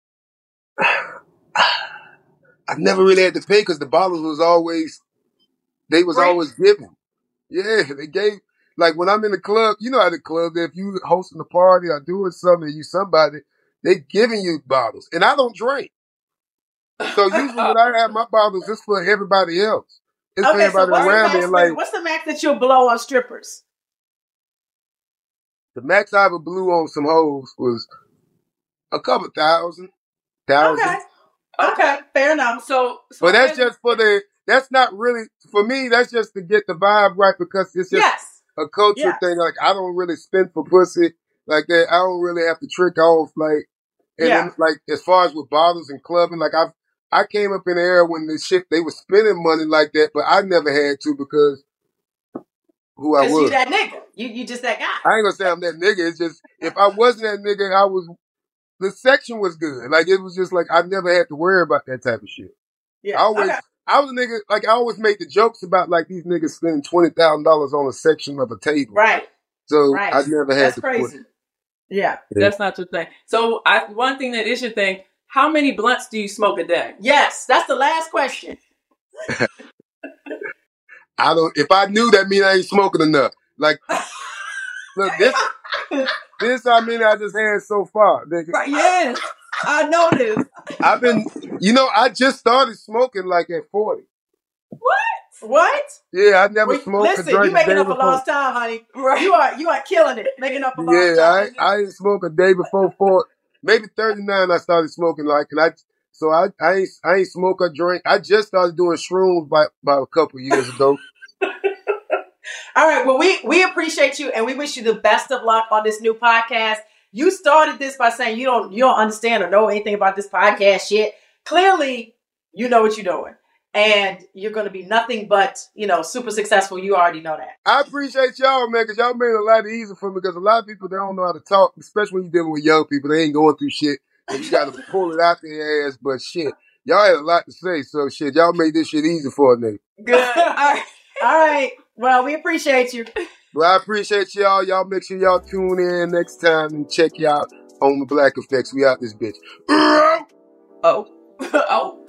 I never really had to pay because the bottles was always, they was Right. always given. Yeah, they gave, like when I'm in the club, you know how the club, if you hosting a party or doing something, you somebody, they giving you bottles. And I don't drink. So usually when I have my bottles, it's for everybody else. It's for Okay, so everybody what's the, around me. max, And like, what's the max that you'll blow on strippers? the max I ever blew on some hoes was a couple thousand. Thousand. Okay. Okay, fair enough. So, so But that's just for the, that's not really, for me, that's just to get the vibe right because it's just Yes. a culture Yes. thing. Like, I don't really spend for pussy like that. I don't really have to trick off. Like, and Yeah. then, like, as far as with bottles and clubbing, like, I've, I came up in the era when the shit, they were spending money like that, but I never had to because who I Because you was. that nigga. You you just that guy. I ain't gonna say I'm that nigga. It's just, if I wasn't that nigga, I was, the section was good. Like, it was just like, I never had to worry about that type of shit. Yeah. I always, okay. I was a nigga, like, I always make the jokes about, like, these niggas spending twenty thousand dollars on a section of a table. Right. So, Right. I never had That's to crazy. put. Yeah. That's not your thing. So, I, one thing that is your thing, how many blunts do you smoke a day? Yes, that's the last question. I don't, if I knew that mean I ain't smoking enough. Like, look, this, this how many I just had so far. Nigga. Right, yes. I know this. I've been, you know, I just started smoking like at forty. What? What? Yeah, I never Wait, smoked listen, a drink you making a day up a before. lost time, honey. Right. You are you are killing it, making up a lost Yeah, time. I I ain't smoked a day before four, maybe thirty-nine. I started smoking like, and I so I I ain't I ain't smoke or drink. I just started doing shrooms by about a couple years ago. All right. Well, we we appreciate you, and we wish you the best of luck on this new podcast. You started this by saying you don't you don't understand or know anything about this podcast shit. Clearly, you know what you're doing, and you're going to be nothing but you know super successful. You already know that. I appreciate y'all, man, because y'all made it a lot easier for me. Because a lot of people they don't know how to talk, especially when you're dealing with young people. They ain't going through shit, and you got to pull it out their ass. But shit, y'all had a lot to say, so shit, y'all made this shit easy for a nigga. Good. All right. All right. Well, we appreciate you. Well, I appreciate y'all. Y'all make sure y'all tune in next time and check y'all on the Black Effects. We out this bitch. Oh. Oh.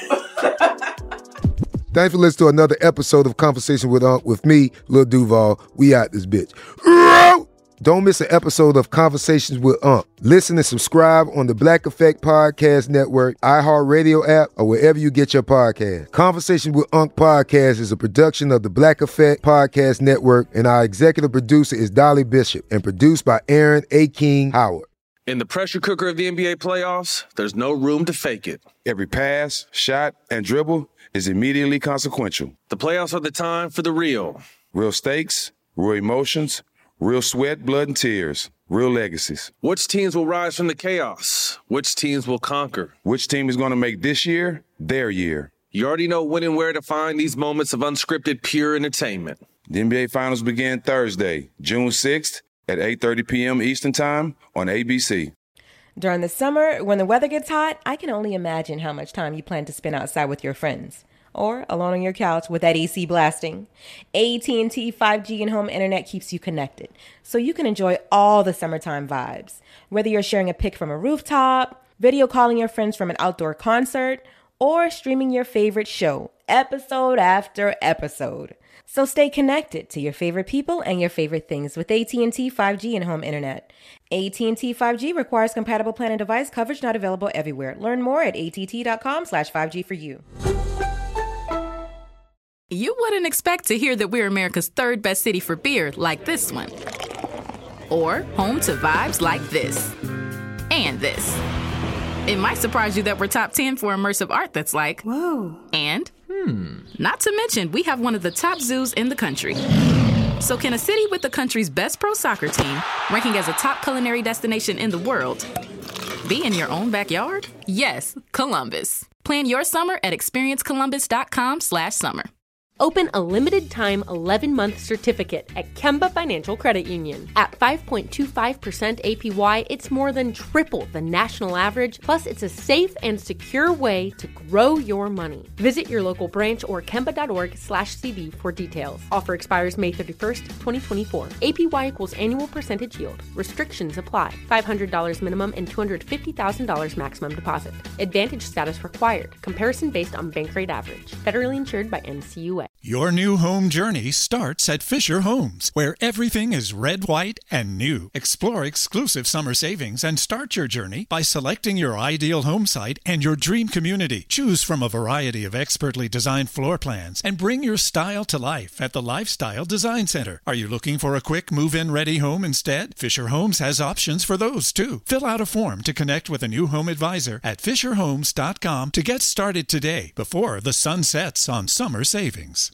Thanks for listening to another episode of Conversation with Unc with me, Lil Duval. We out this bitch. Don't miss an episode of Conversations with Unc. Listen and subscribe on the Black Effect Podcast Network, iHeartRadio app, or wherever you get your podcast. Conversations with Unc podcast is a production of the Black Effect Podcast Network, and our executive producer is Dolly Bishop, and produced by Aaron A. King Howard. In the pressure cooker of the N B A playoffs, there's no room to fake it. Every pass, shot, and dribble is immediately consequential. The playoffs are the time for the real. Real stakes, real emotions, real sweat, blood, and tears. Real legacies. Which teams will rise from the chaos? Which teams will conquer? Which team is going to make this year their year? You already know when and where to find these moments of unscripted, pure entertainment. The N B A Finals begin Thursday, June sixth at eight thirty p.m. Eastern Time on A B C. During the summer, when the weather gets hot, I can only imagine how much time you plan to spend outside with your friends. Or alone on your couch with that A C blasting. A T and T five G and home internet keeps you connected, so you can enjoy all the summertime vibes. Whether you're sharing a pic from a rooftop, video calling your friends from an outdoor concert, or streaming your favorite show, episode after episode. So stay connected to your favorite people and your favorite things with A T and T five G and home internet. A T and T five G requires compatible plan and device coverage, not available everywhere. Learn more at A T T dot com slash five G for you. You wouldn't expect to hear that we're America's third best city for beer like this one. Or home to vibes like this. And this. It might surprise you that we're top ten for immersive art that's like, whoa. And, hmm. Not to mention, we have one of the top zoos in the country. So can a city with the country's best pro soccer team, ranking as a top culinary destination in the world, be in your own backyard? Yes, Columbus. Plan your summer at experience columbus dot com slash summer. Open a limited-time eleven-month certificate at Kemba Financial Credit Union. At five point two five percent A P Y, it's more than triple the national average, plus it's a safe and secure way to grow your money. Visit your local branch or kemba.org slash CD for details. Offer expires May thirty-first, twenty twenty-four. A P Y equals annual percentage yield. Restrictions apply. five hundred dollars minimum and two hundred fifty thousand dollars maximum deposit. Advantage status required. Comparison based on bank rate average. Federally insured by N C U A. Your new home journey starts at Fisher Homes, where everything is red, white, and new. Explore exclusive summer savings and start your journey by selecting your ideal home site and your dream community. Choose from a variety of expertly designed floor plans and bring your style to life at the Lifestyle Design Center. Are you looking for a quick move-in ready home instead? Fisher Homes has options for those too. Fill out a form to connect with a new home advisor at fisher homes dot com to get started today before the sun sets on summer savings.